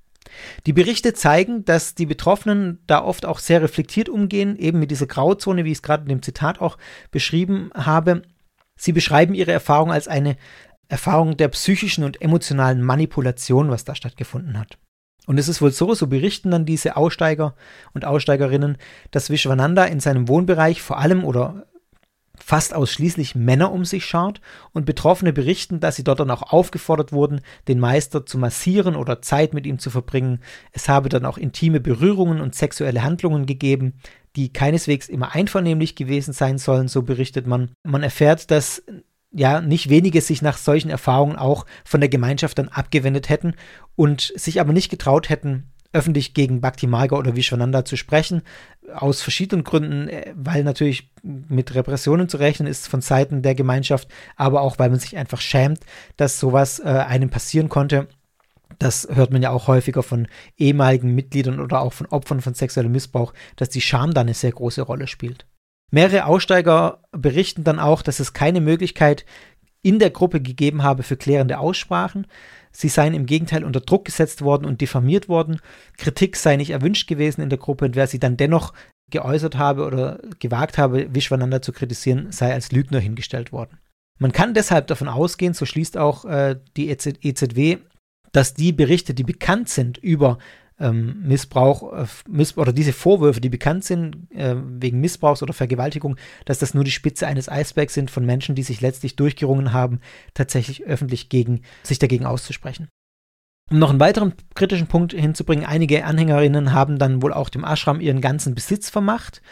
Die Berichte zeigen, dass die Betroffenen da oft auch sehr reflektiert umgehen, eben mit dieser Grauzone, wie ich es gerade in dem Zitat auch beschrieben habe. Sie beschreiben ihre Erfahrung als eine Erfahrung der psychischen und emotionalen Manipulation, was da stattgefunden hat. Und es ist wohl so, so berichten dann diese Aussteiger und Aussteigerinnen, dass Vishwananda in seinem Wohnbereich vor allem oder fast ausschließlich Männer um sich schart und Betroffene berichten, dass sie dort dann auch aufgefordert wurden, den Meister zu massieren oder Zeit mit ihm zu verbringen. Es habe dann auch intime Berührungen und sexuelle Handlungen gegeben, die keineswegs immer einvernehmlich gewesen sein sollen, so berichtet man. Man erfährt, dass ja nicht wenige sich nach solchen Erfahrungen auch von der Gemeinschaft dann abgewendet hätten und sich aber nicht getraut hätten, öffentlich gegen Bhakti Marga oder Vishwananda zu sprechen, aus verschiedenen Gründen, weil natürlich mit Repressionen zu rechnen ist von Seiten der Gemeinschaft, aber auch, weil man sich einfach schämt, dass sowas äh, einem passieren konnte. Das hört man ja auch häufiger von ehemaligen Mitgliedern oder auch von Opfern von sexuellem Missbrauch, dass die Scham da eine sehr große Rolle spielt. Mehrere Aussteiger berichten dann auch, dass es keine Möglichkeit in der Gruppe gegeben habe für klärende Aussprachen. Sie seien im Gegenteil unter Druck gesetzt worden und diffamiert worden. Kritik sei nicht erwünscht gewesen in der Gruppe und wer sie dann dennoch geäußert habe oder gewagt habe, Vishwananda zu kritisieren, sei als Lügner hingestellt worden. Man kann deshalb davon ausgehen, so schließt auch äh, die E Z W, dass die Berichte, die bekannt sind über ähm, Missbrauch äh, Miss- oder diese Vorwürfe, die bekannt sind äh, wegen Missbrauchs oder Vergewaltigung, dass das nur die Spitze eines Eisbergs sind von Menschen, die sich letztlich durchgerungen haben, tatsächlich öffentlich gegen, sich dagegen auszusprechen. Um noch einen weiteren kritischen Punkt hinzubringen, einige Anhängerinnen haben dann wohl auch dem Ashram ihren ganzen Besitz vermacht.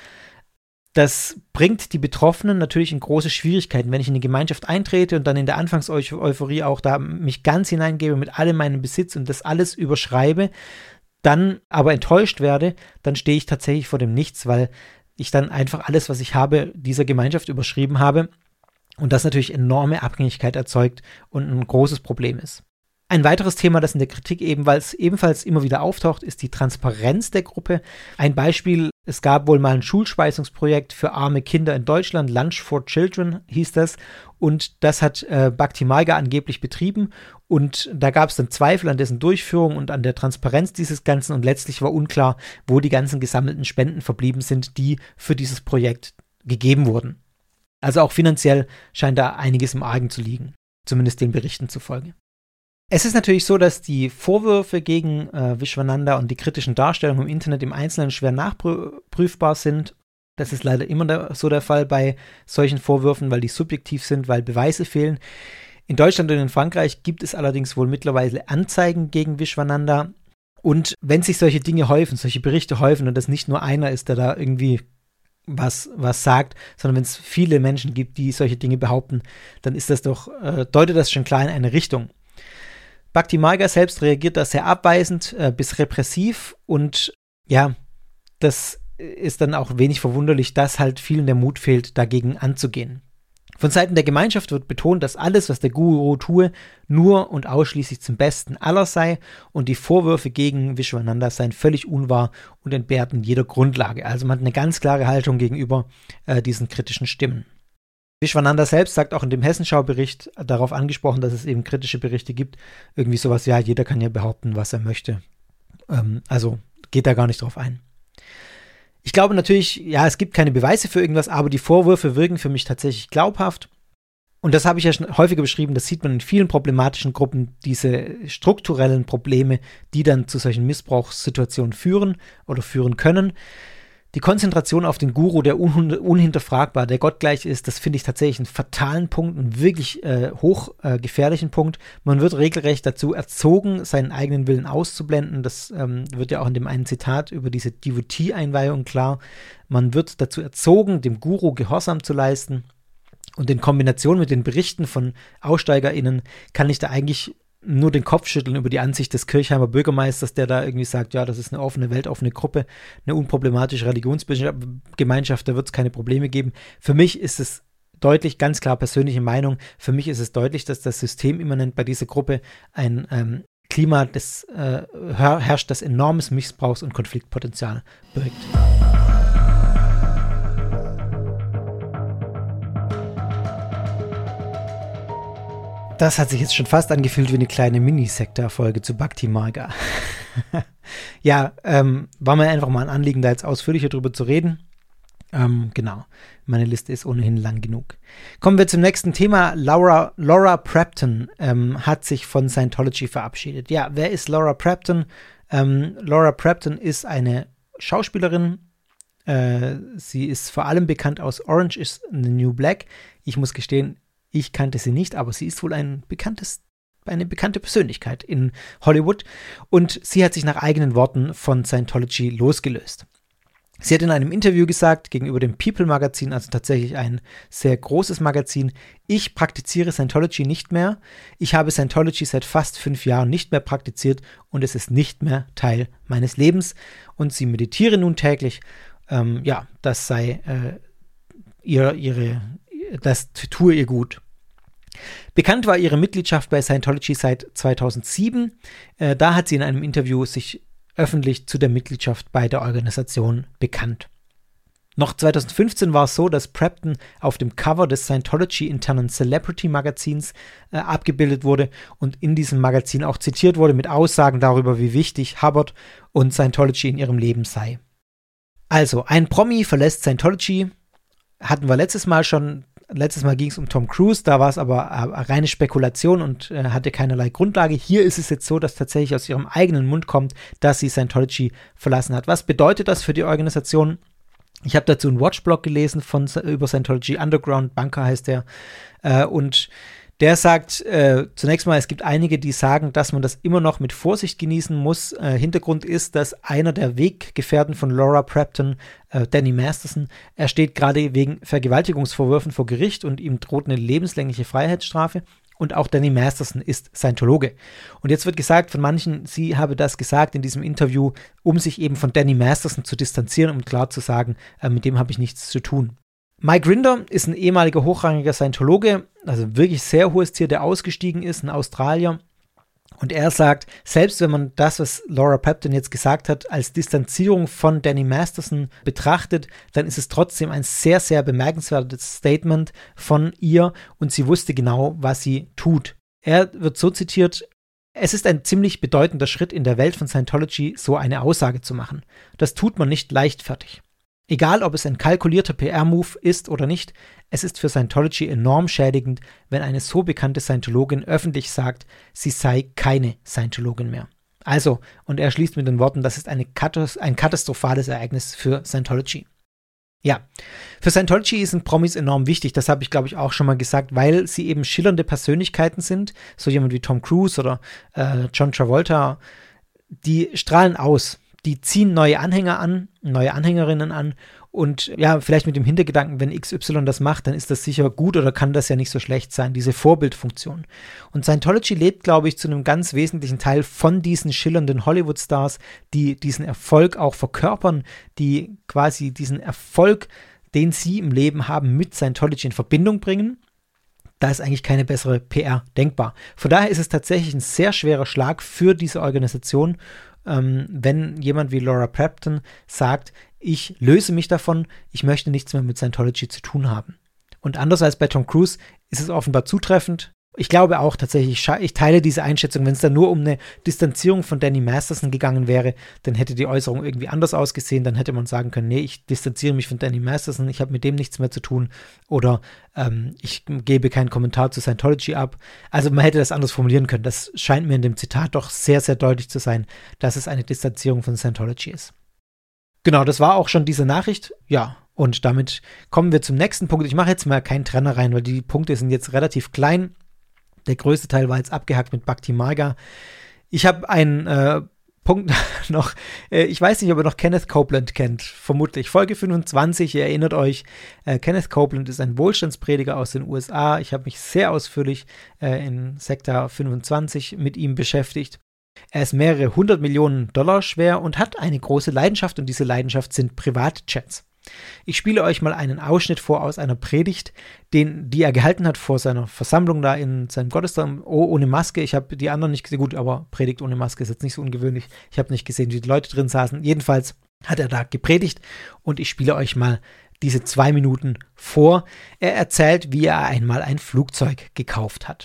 Das bringt die Betroffenen natürlich in große Schwierigkeiten. Wenn ich in eine Gemeinschaft eintrete und dann in der Anfangseuphorie auch da mich ganz hineingebe mit allem meinem Besitz und das alles überschreibe, dann aber enttäuscht werde, dann stehe ich tatsächlich vor dem Nichts, weil ich dann einfach alles, was ich habe, dieser Gemeinschaft überschrieben habe und das natürlich enorme Abhängigkeit erzeugt und ein großes Problem ist. Ein weiteres Thema, das in der Kritik ebenfalls, ebenfalls immer wieder auftaucht, ist die Transparenz der Gruppe. Ein Beispiel, es gab wohl mal ein Schulspeisungsprojekt für arme Kinder in Deutschland, Lunch for Children hieß das, und das hat äh, Bhakti Marga angeblich betrieben und da gab es dann Zweifel an dessen Durchführung und an der Transparenz dieses Ganzen und letztlich war unklar, wo die ganzen gesammelten Spenden verblieben sind, die für dieses Projekt gegeben wurden. Also auch finanziell scheint da einiges im Argen zu liegen, zumindest den Berichten zufolge. Es ist natürlich so, dass die Vorwürfe gegen äh, Vishwananda und die kritischen Darstellungen im Internet im Einzelnen schwer nachprüfbar sind. Das ist leider immer der, so der Fall bei solchen Vorwürfen, weil die subjektiv sind, weil Beweise fehlen. In Deutschland und in Frankreich gibt es allerdings wohl mittlerweile Anzeigen gegen Vishwananda. Und wenn sich solche Dinge häufen, solche Berichte häufen und das nicht nur einer ist, der da irgendwie was, was sagt, sondern wenn es viele Menschen gibt, die solche Dinge behaupten, dann ist das doch, äh, deutet das schon klar in eine Richtung. Bhakti Marga selbst reagiert da sehr abweisend äh, bis repressiv und ja, das ist dann auch wenig verwunderlich, dass halt vielen der Mut fehlt, dagegen anzugehen. Von Seiten der Gemeinschaft wird betont, dass alles, was der Guru tue, nur und ausschließlich zum Besten aller sei und die Vorwürfe gegen Vishwananda seien völlig unwahr und entbehrten jeder Grundlage. Also man hat eine ganz klare Haltung gegenüber äh, diesen kritischen Stimmen. Vishwananda selbst sagt auch in dem Hessenschau-Bericht darauf angesprochen, dass es eben kritische Berichte gibt. Irgendwie sowas, ja, jeder kann ja behaupten, was er möchte. Ähm, also geht da gar nicht drauf ein. Ich glaube natürlich, ja, es gibt keine Beweise für irgendwas, aber die Vorwürfe wirken für mich tatsächlich glaubhaft. Und das habe ich ja schon häufiger beschrieben, das sieht man in vielen problematischen Gruppen, diese strukturellen Probleme, die dann zu solchen Missbrauchssituationen führen oder führen können. Die Konzentration auf den Guru, der un- unhinterfragbar, der gottgleich ist, das finde ich tatsächlich einen fatalen Punkt, einen wirklich äh, hochgefährlichen äh, Punkt. Man wird regelrecht dazu erzogen, seinen eigenen Willen auszublenden. Das ähm, wird ja auch in dem einen Zitat über diese Devotee-Einweihung klar. Man wird dazu erzogen, dem Guru Gehorsam zu leisten. Und in Kombination mit den Berichten von AussteigerInnen kann ich da eigentlich nur den Kopf schütteln über die Ansicht des Kirchheimer Bürgermeisters, der da irgendwie sagt, ja, das ist eine offene, weltoffene Gruppe, eine unproblematische Religionsgemeinschaft, da wird es keine Probleme geben. Für mich ist es deutlich, ganz klar persönliche Meinung, für mich ist es deutlich, dass das System immanent bei dieser Gruppe ein ähm, Klima des, äh, herrscht, das enormes Missbrauchs- und Konfliktpotenzial birgt. Das hat sich jetzt schon fast angefühlt wie eine kleine Mini-Sektor-Folge zu Bhakti Marga. ja, ähm, war mir einfach mal ein Anliegen, da jetzt ausführlicher drüber zu reden. Ähm, genau, meine Liste ist ohnehin lang genug. Kommen wir zum nächsten Thema. Laura, Laura Prepton ähm, hat sich von Scientology verabschiedet. Ja, wer ist Laura Prepton? Ähm, Laura Prepton ist eine Schauspielerin. Äh, sie ist vor allem bekannt aus Orange is the New Black. Ich muss gestehen, ich kannte sie nicht, aber sie ist wohl ein bekanntes, eine bekannte Persönlichkeit in Hollywood und sie hat sich nach eigenen Worten von Scientology losgelöst. Sie hat in einem Interview gesagt, gegenüber dem People-Magazin, also tatsächlich ein sehr großes Magazin, ich praktiziere Scientology nicht mehr. Ich habe Scientology seit fast fünf Jahren nicht mehr praktiziert und es ist nicht mehr Teil meines Lebens. Und sie meditiere nun täglich. Ähm, ja, das sei äh, ihr, ihre, das tue ihr gut. Bekannt war ihre Mitgliedschaft bei Scientology seit zweitausendsieben. Äh, da hat sie in einem Interview sich öffentlich zu der Mitgliedschaft bei der Organisation bekannt. Noch zweitausendfünfzehn war es so, dass Prapton auf dem Cover des Scientology internen Celebrity Magazins äh, abgebildet wurde und in diesem Magazin auch zitiert wurde mit Aussagen darüber, wie wichtig Hubbard und Scientology in ihrem Leben sei. Also, ein Promi verlässt Scientology, hatten wir letztes Mal schon. Letztes Mal ging es um Tom Cruise, da war es aber äh, reine Spekulation und äh, hatte keinerlei Grundlage. Hier ist es jetzt so, dass tatsächlich aus ihrem eigenen Mund kommt, dass sie Scientology verlassen hat. Was bedeutet das für die Organisation? Ich habe dazu einen Watchblog gelesen von, über Scientology, Underground Bunker heißt der, äh, und der sagt äh, zunächst mal, es gibt einige, die sagen, dass man das immer noch mit Vorsicht genießen muss. Äh, Hintergrund ist, dass einer der Weggefährten von Laura Prapton, äh, Danny Masterson, er steht gerade wegen Vergewaltigungsvorwürfen vor Gericht und ihm droht eine lebenslängliche Freiheitsstrafe. Und auch Danny Masterson ist Scientologe. Und jetzt wird gesagt von manchen, sie habe das gesagt in diesem Interview, um sich eben von Danny Masterson zu distanzieren, um klar zu sagen, äh, mit dem habe ich nichts zu tun. Mike Rinder ist ein ehemaliger hochrangiger Scientologe, also wirklich sehr hohes Tier, der ausgestiegen ist, ein Australier. Und er sagt, selbst wenn man das, was Laura Prapton jetzt gesagt hat, als Distanzierung von Danny Masterson betrachtet, dann ist es trotzdem ein sehr, sehr bemerkenswertes Statement von ihr und sie wusste genau, was sie tut. Er wird so zitiert: Es ist ein ziemlich bedeutender Schritt in der Welt von Scientology, so eine Aussage zu machen. Das tut man nicht leichtfertig. Egal, ob es ein kalkulierter P R-Move ist oder nicht, es ist für Scientology enorm schädigend, wenn eine so bekannte Scientologin öffentlich sagt, sie sei keine Scientologin mehr. Also, und er schließt mit den Worten, das ist eine Katas- ein katastrophales Ereignis für Scientology. Ja, für Scientology sind Promis enorm wichtig, das habe ich glaube ich auch schon mal gesagt, weil sie eben schillernde Persönlichkeiten sind, so jemand wie Tom Cruise oder äh, John Travolta, die strahlen aus. Die ziehen neue Anhänger an, neue Anhängerinnen an und ja, vielleicht mit dem Hintergedanken, wenn X Y das macht, dann ist das sicher gut oder kann das ja nicht so schlecht sein, diese Vorbildfunktion. Und Scientology lebt, glaube ich, zu einem ganz wesentlichen Teil von diesen schillernden Hollywood-Stars, die diesen Erfolg auch verkörpern, die quasi diesen Erfolg, den sie im Leben haben, mit Scientology in Verbindung bringen. Da ist eigentlich keine bessere P R denkbar. Von daher ist es tatsächlich ein sehr schwerer Schlag für diese Organisation, Ähm, wenn jemand wie Laura Prapton sagt, ich löse mich davon, ich möchte nichts mehr mit Scientology zu tun haben. Und anders als bei Tom Cruise ist es offenbar zutreffend. Ich glaube auch tatsächlich, ich teile diese Einschätzung, wenn es dann nur um eine Distanzierung von Danny Masterson gegangen wäre, dann hätte die Äußerung irgendwie anders ausgesehen, dann hätte man sagen können, nee, ich distanziere mich von Danny Masterson, ich habe mit dem nichts mehr zu tun oder ähm, ich gebe keinen Kommentar zu Scientology ab. Also man hätte das anders formulieren können. Das scheint mir in dem Zitat doch sehr, sehr deutlich zu sein, dass es eine Distanzierung von Scientology ist. Genau, das war auch schon diese Nachricht, ja. Und damit kommen wir zum nächsten Punkt. Ich mache jetzt mal keinen Trenner rein, weil die Punkte sind jetzt relativ klein. Der größte Teil war jetzt abgehackt mit Bhakti Marga. Ich habe einen äh, Punkt noch, äh, ich weiß nicht, ob ihr noch Kenneth Copeland kennt, vermutlich. Folge fünfundzwanzig, ihr erinnert euch, äh, Kenneth Copeland ist ein Wohlstandsprediger aus den U S A. Ich habe mich sehr ausführlich äh, in Sektor fünfundzwanzig mit ihm beschäftigt. Er ist mehrere hundert Millionen Dollar schwer und hat eine große Leidenschaft und diese Leidenschaft sind Privatjets. Ich spiele euch mal einen Ausschnitt vor aus einer Predigt, den, die er gehalten hat vor seiner Versammlung da in seinem Gottesdienst, oh, ohne Maske. Ich habe die anderen nicht gesehen, gut, aber Predigt ohne Maske ist jetzt nicht so ungewöhnlich. Ich habe nicht gesehen, wie die Leute drin saßen. Jedenfalls hat er da gepredigt und ich spiele euch mal diese zwei Minuten vor. Er erzählt, wie er einmal ein Flugzeug gekauft hat.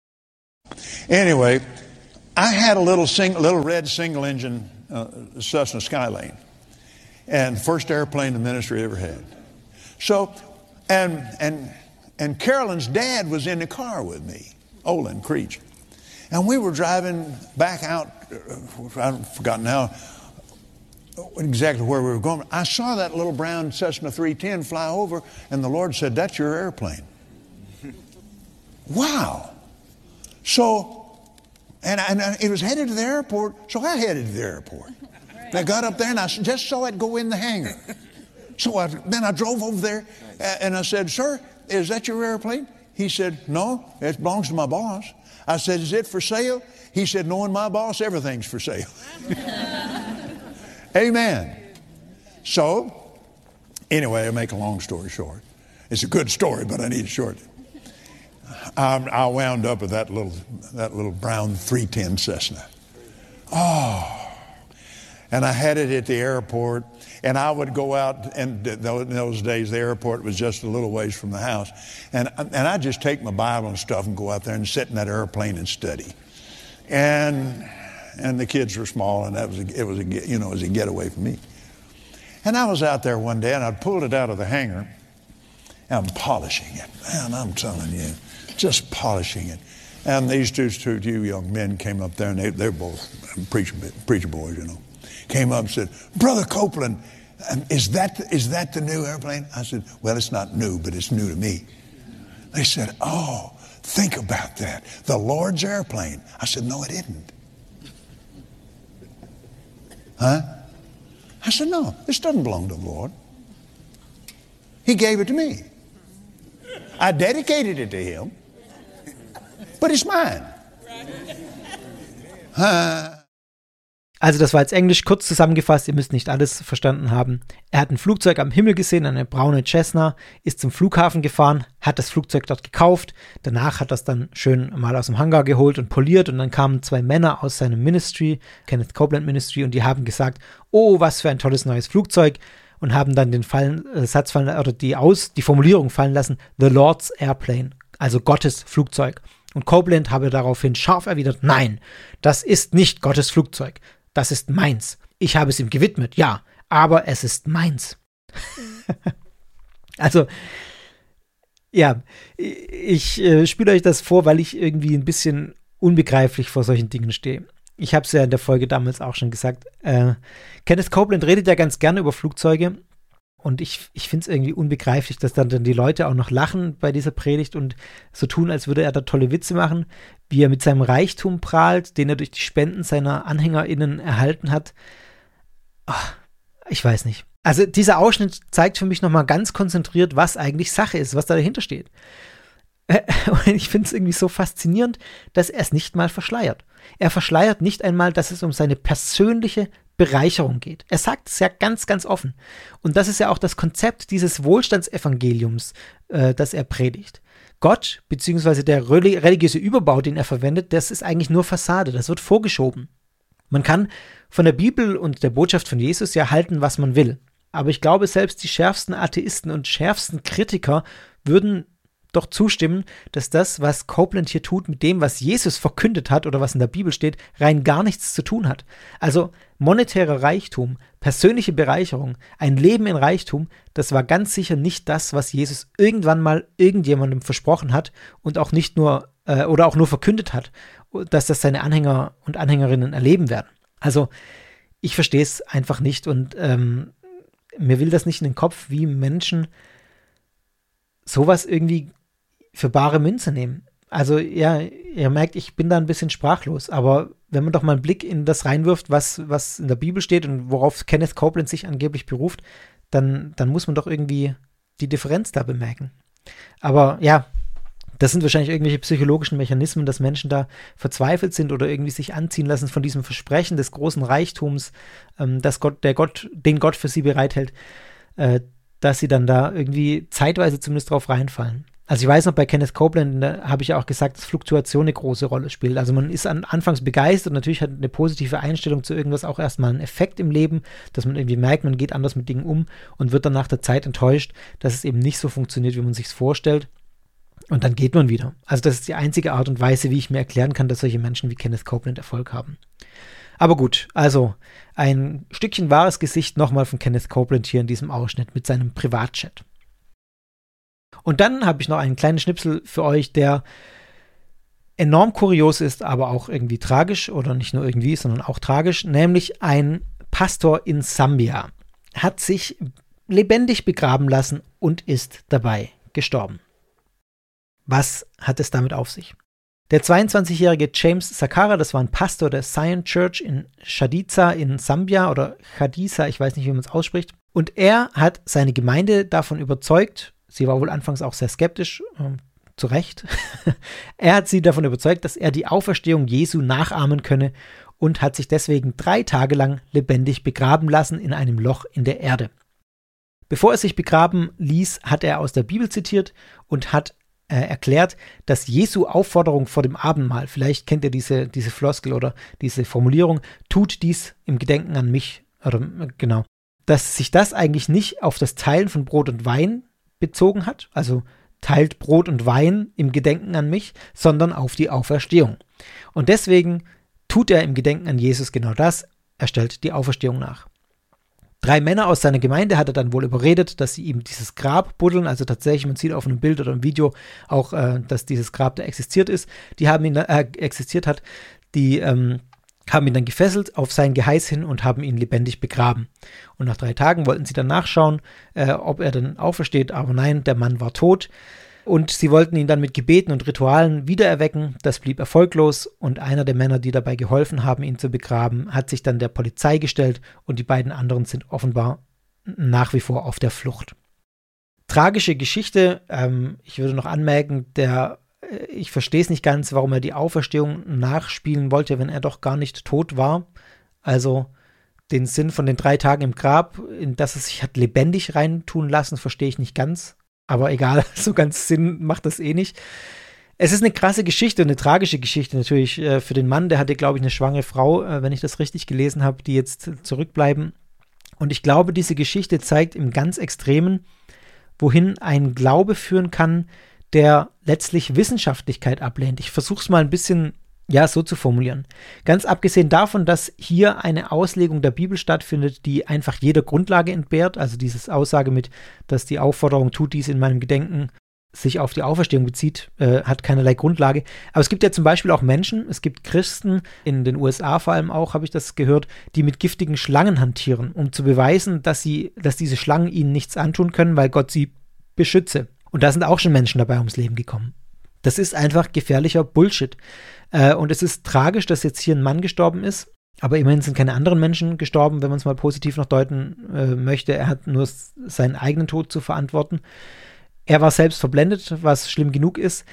Anyway, I had a little, sing, little red single-engine uh, Cessna Skylane. And first airplane the ministry ever had. So, and and and Carolyn's dad was in the car with me, Olin Creech, and we were driving back out. Uh, I've forgotten now exactly where we were going. I saw that little brown Cessna three ten fly over, and the Lord said, "That's your airplane." Wow! So, and, and it was headed to the airport, so I headed to the airport. And I got up there and I just saw it go in the hangar. So I, then I drove over there and I said, sir, is that your airplane? He said, no, it belongs to my boss. I said, is it for sale? He said, knowing my boss, everything's for sale. Amen. So, anyway, I'll make a long story short. It's a good story, but I need to shorten it. I, I wound up with that little, that little brown three ten Cessna. Oh, and I had it at the airport, and I would go out, and in those days the airport was just a little ways from the house, and and I'd just take my Bible and stuff and go out there and sit in that airplane and study, and and the kids were small, and that was a, it was a you know it was a getaway for me. And I was out there one day, and I'd pulled it out of the hangar, and I'm polishing it, man. I'm telling you, just polishing it. And these two, two, two young men came up there, and they, they're both preacher, preacher boys, you know. Came up and said, Brother Copeland, is that, is that the new airplane? I said, well, it's not new, but it's new to me. They said, oh, think about that. The Lord's airplane. I said, no, it isn't. Huh? I said, no, this doesn't belong to the Lord. He gave it to me. I dedicated it to him. But it's mine. Also das war jetzt Englisch, kurz zusammengefasst, ihr müsst nicht alles verstanden haben. Er hat ein Flugzeug am Himmel gesehen, eine braune Cessna, ist zum Flughafen gefahren, hat das Flugzeug dort gekauft, danach hat er es dann schön mal aus dem Hangar geholt und poliert und dann kamen zwei Männer aus seinem Ministry, Kenneth Copeland Ministry, und die haben gesagt, oh, was für ein tolles neues Flugzeug, und haben dann den Fallen, äh, Satz fallen, oder die, Aus, die Formulierung fallen lassen, The Lord's Airplane, also Gottes Flugzeug. Und Copeland habe daraufhin scharf erwidert, nein, das ist nicht Gottes Flugzeug, das ist meins. Ich habe es ihm gewidmet, ja, aber es ist meins. Also, ja, ich äh, spiele euch das vor, weil ich irgendwie ein bisschen unbegreiflich vor solchen Dingen stehe. Ich habe es ja in der Folge damals auch schon gesagt. Äh, Kenneth Copeland redet ja ganz gerne über Flugzeuge. Und ich, ich finde es irgendwie unbegreiflich, dass dann, dann die Leute auch noch lachen bei dieser Predigt und so tun, als würde er da tolle Witze machen, wie er mit seinem Reichtum prahlt, den er durch die Spenden seiner AnhängerInnen erhalten hat. Ach, ich weiß nicht. Also dieser Ausschnitt zeigt für mich nochmal ganz konzentriert, was eigentlich Sache ist, was da dahinter steht. Und ich finde es irgendwie so faszinierend, dass er es nicht mal verschleiert. Er verschleiert nicht einmal, dass es um seine persönliche Bereicherung geht. Er sagt es ja ganz, ganz offen. Und das ist ja auch das Konzept dieses Wohlstandsevangeliums, äh, das er predigt. Gott, beziehungsweise der religiöse Überbau, den er verwendet, das ist eigentlich nur Fassade, das wird vorgeschoben. Man kann von der Bibel und der Botschaft von Jesus ja halten, was man will. Aber ich glaube, selbst die schärfsten Atheisten und schärfsten Kritiker würden doch zustimmen, dass das, was Copeland hier tut, mit dem, was Jesus verkündet hat oder was in der Bibel steht, rein gar nichts zu tun hat. Also monetärer Reichtum, persönliche Bereicherung, ein Leben in Reichtum, das war ganz sicher nicht das, was Jesus irgendwann mal irgendjemandem versprochen hat und auch nicht nur äh, oder auch nur verkündet hat, dass das seine Anhänger und Anhängerinnen erleben werden. Also ich verstehe es einfach nicht und ähm, mir will das nicht in den Kopf, wie Menschen sowas irgendwie für bare Münze nehmen. Also ja, ihr merkt, ich bin da ein bisschen sprachlos, aber wenn man doch mal einen Blick in das reinwirft, was, was in der Bibel steht und worauf Kenneth Copeland sich angeblich beruft, dann, dann muss man doch irgendwie die Differenz da bemerken. Aber ja, das sind wahrscheinlich irgendwelche psychologischen Mechanismen, dass Menschen da verzweifelt sind oder irgendwie sich anziehen lassen von diesem Versprechen des großen Reichtums, ähm, das Gott, der Gott, den Gott für sie bereithält, äh, dass sie dann da irgendwie zeitweise zumindest drauf reinfallen. Also ich weiß noch, bei Kenneth Copeland, da habe ich ja auch gesagt, dass Fluktuation eine große Rolle spielt. Also man ist an, anfangs begeistert und natürlich hat eine positive Einstellung zu irgendwas auch erstmal einen Effekt im Leben, dass man irgendwie merkt, man geht anders mit Dingen um und wird dann nach der Zeit enttäuscht, dass es eben nicht so funktioniert, wie man sich es vorstellt. Und dann geht man wieder. Also das ist die einzige Art und Weise, wie ich mir erklären kann, dass solche Menschen wie Kenneth Copeland Erfolg haben. Aber gut, also ein Stückchen wahres Gesicht nochmal von Kenneth Copeland hier in diesem Ausschnitt mit seinem Privatchat. Und dann habe ich noch einen kleinen Schnipsel für euch, der enorm kurios ist, aber auch irgendwie tragisch oder nicht nur irgendwie, sondern auch tragisch, nämlich ein Pastor in Sambia hat sich lebendig begraben lassen und ist dabei gestorben. Was hat es damit auf sich? Der zweiundzwanzigjährige James Sakara, das war ein Pastor der Zion Church in Chadiza in Sambia oder Chadiza, ich weiß nicht, wie man es ausspricht. Und er hat seine Gemeinde davon überzeugt, sie war wohl anfangs auch sehr skeptisch, äh, zu Recht, er hat sie davon überzeugt, dass er die Auferstehung Jesu nachahmen könne und hat sich deswegen drei Tage lang lebendig begraben lassen in einem Loch in der Erde. Bevor er sich begraben ließ, hat er aus der Bibel zitiert und hat äh, erklärt, dass Jesu Aufforderung vor dem Abendmahl, vielleicht kennt ihr diese, diese Floskel oder diese Formulierung, tut dies im Gedenken an mich, oder äh, genau, dass sich das eigentlich nicht auf das Teilen von Brot und Wein bezogen hat, also teilt Brot und Wein im Gedenken an mich, sondern auf die Auferstehung. Und deswegen tut er im Gedenken an Jesus genau das, er stellt die Auferstehung nach. Drei Männer aus seiner Gemeinde hat er dann wohl überredet, dass sie ihm dieses Grab buddeln, also tatsächlich, man sieht auf einem Bild oder einem Video auch, äh, dass dieses Grab da existiert ist, die haben ihn, äh, existiert hat, die ähm, haben ihn dann gefesselt auf sein Geheiß hin und haben ihn lebendig begraben. Und nach drei Tagen wollten sie dann nachschauen, äh, ob er dann aufersteht, aber nein, der Mann war tot. Und sie wollten ihn dann mit Gebeten und Ritualen wiedererwecken. Das blieb erfolglos und einer der Männer, die dabei geholfen haben, ihn zu begraben, hat sich dann der Polizei gestellt und die beiden anderen sind offenbar nach wie vor auf der Flucht. Tragische Geschichte. Ähm, ich würde noch anmerken, der, äh, ich verstehe es nicht ganz, warum er die Auferstehung nachspielen wollte, wenn er doch gar nicht tot war. Also den Sinn von den drei Tagen im Grab, in das es sich hat lebendig reintun lassen, verstehe ich nicht ganz. Aber egal, so ganz Sinn macht das eh nicht. Es ist eine krasse Geschichte und eine tragische Geschichte natürlich äh, für den Mann. Der hatte, glaube ich, eine schwangere Frau, äh, wenn ich das richtig gelesen habe, die jetzt zurückbleiben. Und ich glaube, diese Geschichte zeigt im ganz Extremen, wohin ein Glaube führen kann, der letztlich Wissenschaftlichkeit ablehnt. Ich versuche es mal ein bisschen ja, so zu formulieren. Ganz abgesehen davon, dass hier eine Auslegung der Bibel stattfindet, die einfach jeder Grundlage entbehrt, also diese Aussage mit, dass die Aufforderung tut dies in meinem Gedenken, sich auf die Auferstehung bezieht, äh, hat keinerlei Grundlage. Aber es gibt ja zum Beispiel auch Menschen, es gibt Christen, in den U S A vor allem auch, habe ich das gehört, die mit giftigen Schlangen hantieren, um zu beweisen, dass sie, dass diese Schlangen ihnen nichts antun können, weil Gott sie beschütze. Und da sind auch schon Menschen dabei ums Leben gekommen. Das ist einfach gefährlicher Bullshit. Äh, und es ist tragisch, dass jetzt hier ein Mann gestorben ist, aber immerhin sind keine anderen Menschen gestorben, wenn man es mal positiv noch deuten äh, möchte. Er hat nur s- seinen eigenen Tod zu verantworten. Er war selbst verblendet, was schlimm genug ist.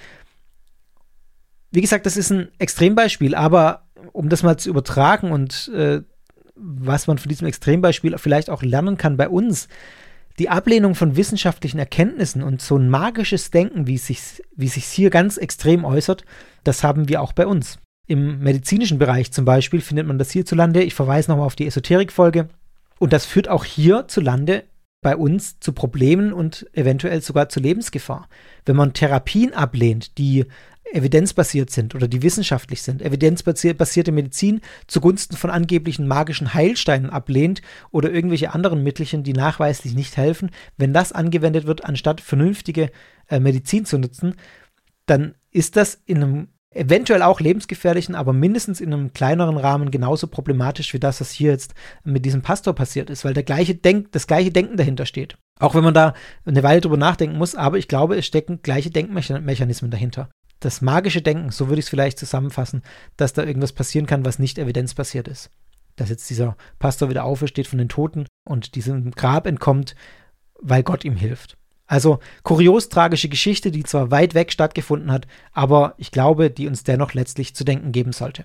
Wie gesagt, das ist ein Extrembeispiel, aber um das mal zu übertragen und äh, was man von diesem Extrembeispiel vielleicht auch lernen kann bei uns, die Ablehnung von wissenschaftlichen Erkenntnissen und so ein magisches Denken, wie es sich, wie es sich hier ganz extrem äußert, das haben wir auch bei uns. Im medizinischen Bereich zum Beispiel findet man das hierzulande. Ich verweise nochmal auf die Esoterik-Folge. Und das führt auch hierzulande bei uns zu Problemen und eventuell sogar zu Lebensgefahr. Wenn man Therapien ablehnt, die evidenzbasiert sind oder die wissenschaftlich sind, evidenzbasierte Medizin zugunsten von angeblichen magischen Heilsteinen ablehnt oder irgendwelche anderen Mittelchen, die nachweislich nicht helfen, wenn das angewendet wird, anstatt vernünftige äh, Medizin zu nutzen, dann ist das in einem eventuell auch lebensgefährlichen, aber mindestens in einem kleineren Rahmen genauso problematisch wie das, was hier jetzt mit diesem Pastor passiert ist, weil der gleiche Denk, das gleiche Denken dahinter steht. Auch wenn man da eine Weile drüber nachdenken muss, aber ich glaube, es stecken gleiche Denkmechanismen dahinter. Das magische Denken, so würde ich es vielleicht zusammenfassen, dass da irgendwas passieren kann, was nicht evidenzbasiert ist. Dass jetzt dieser Pastor wieder aufersteht von den Toten und diesem Grab entkommt, weil Gott ihm hilft. Also kurios tragische Geschichte, die zwar weit weg stattgefunden hat, aber ich glaube, die uns dennoch letztlich zu denken geben sollte.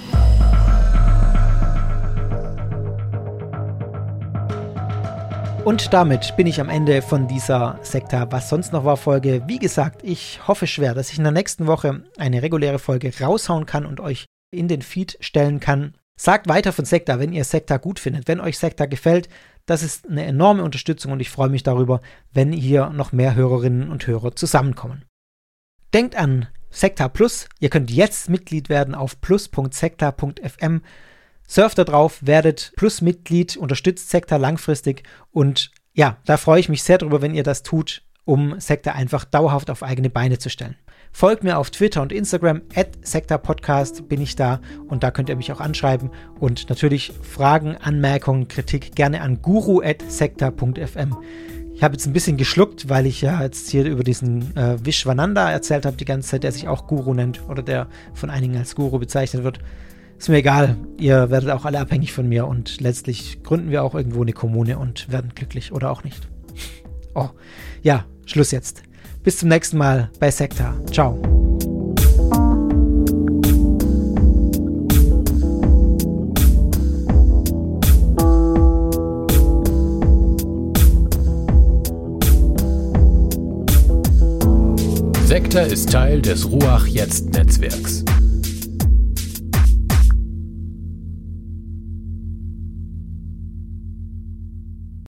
Und damit bin ich am Ende von dieser Sekta Was sonst noch war Folge. Wie gesagt, ich hoffe schwer, dass ich in der nächsten Woche eine reguläre Folge raushauen kann und euch in den Feed stellen kann. Sagt weiter von Sekta, wenn ihr Sekta gut findet. Wenn euch Sekta gefällt, das ist eine enorme Unterstützung und ich freue mich darüber, wenn hier noch mehr Hörerinnen und Hörer zusammenkommen. Denkt an Sekta Plus. Ihr könnt jetzt Mitglied werden auf plus punkt sekta punkt f m. Surft da drauf, werdet Plus-Mitglied, unterstützt Sekta langfristig und ja, da freue ich mich sehr drüber, wenn ihr das tut, um Sekta einfach dauerhaft auf eigene Beine zu stellen. Folgt mir auf Twitter und Instagram, at sekta podcast bin ich da und da könnt ihr mich auch anschreiben und natürlich Fragen, Anmerkungen, Kritik gerne an guru at sekta punkt f m. Ich habe jetzt ein bisschen geschluckt, weil ich ja jetzt hier über diesen äh, Vishwananda erzählt habe die ganze Zeit, der sich auch Guru nennt oder der von einigen als Guru bezeichnet wird. Ist mir egal, ihr werdet auch alle abhängig von mir und letztlich gründen wir auch irgendwo eine Kommune und werden glücklich oder auch nicht. Oh, ja, Schluss jetzt. Bis zum nächsten Mal bei Sekta. Ciao. Sekta ist Teil des Ruach Jetzt Netzwerks.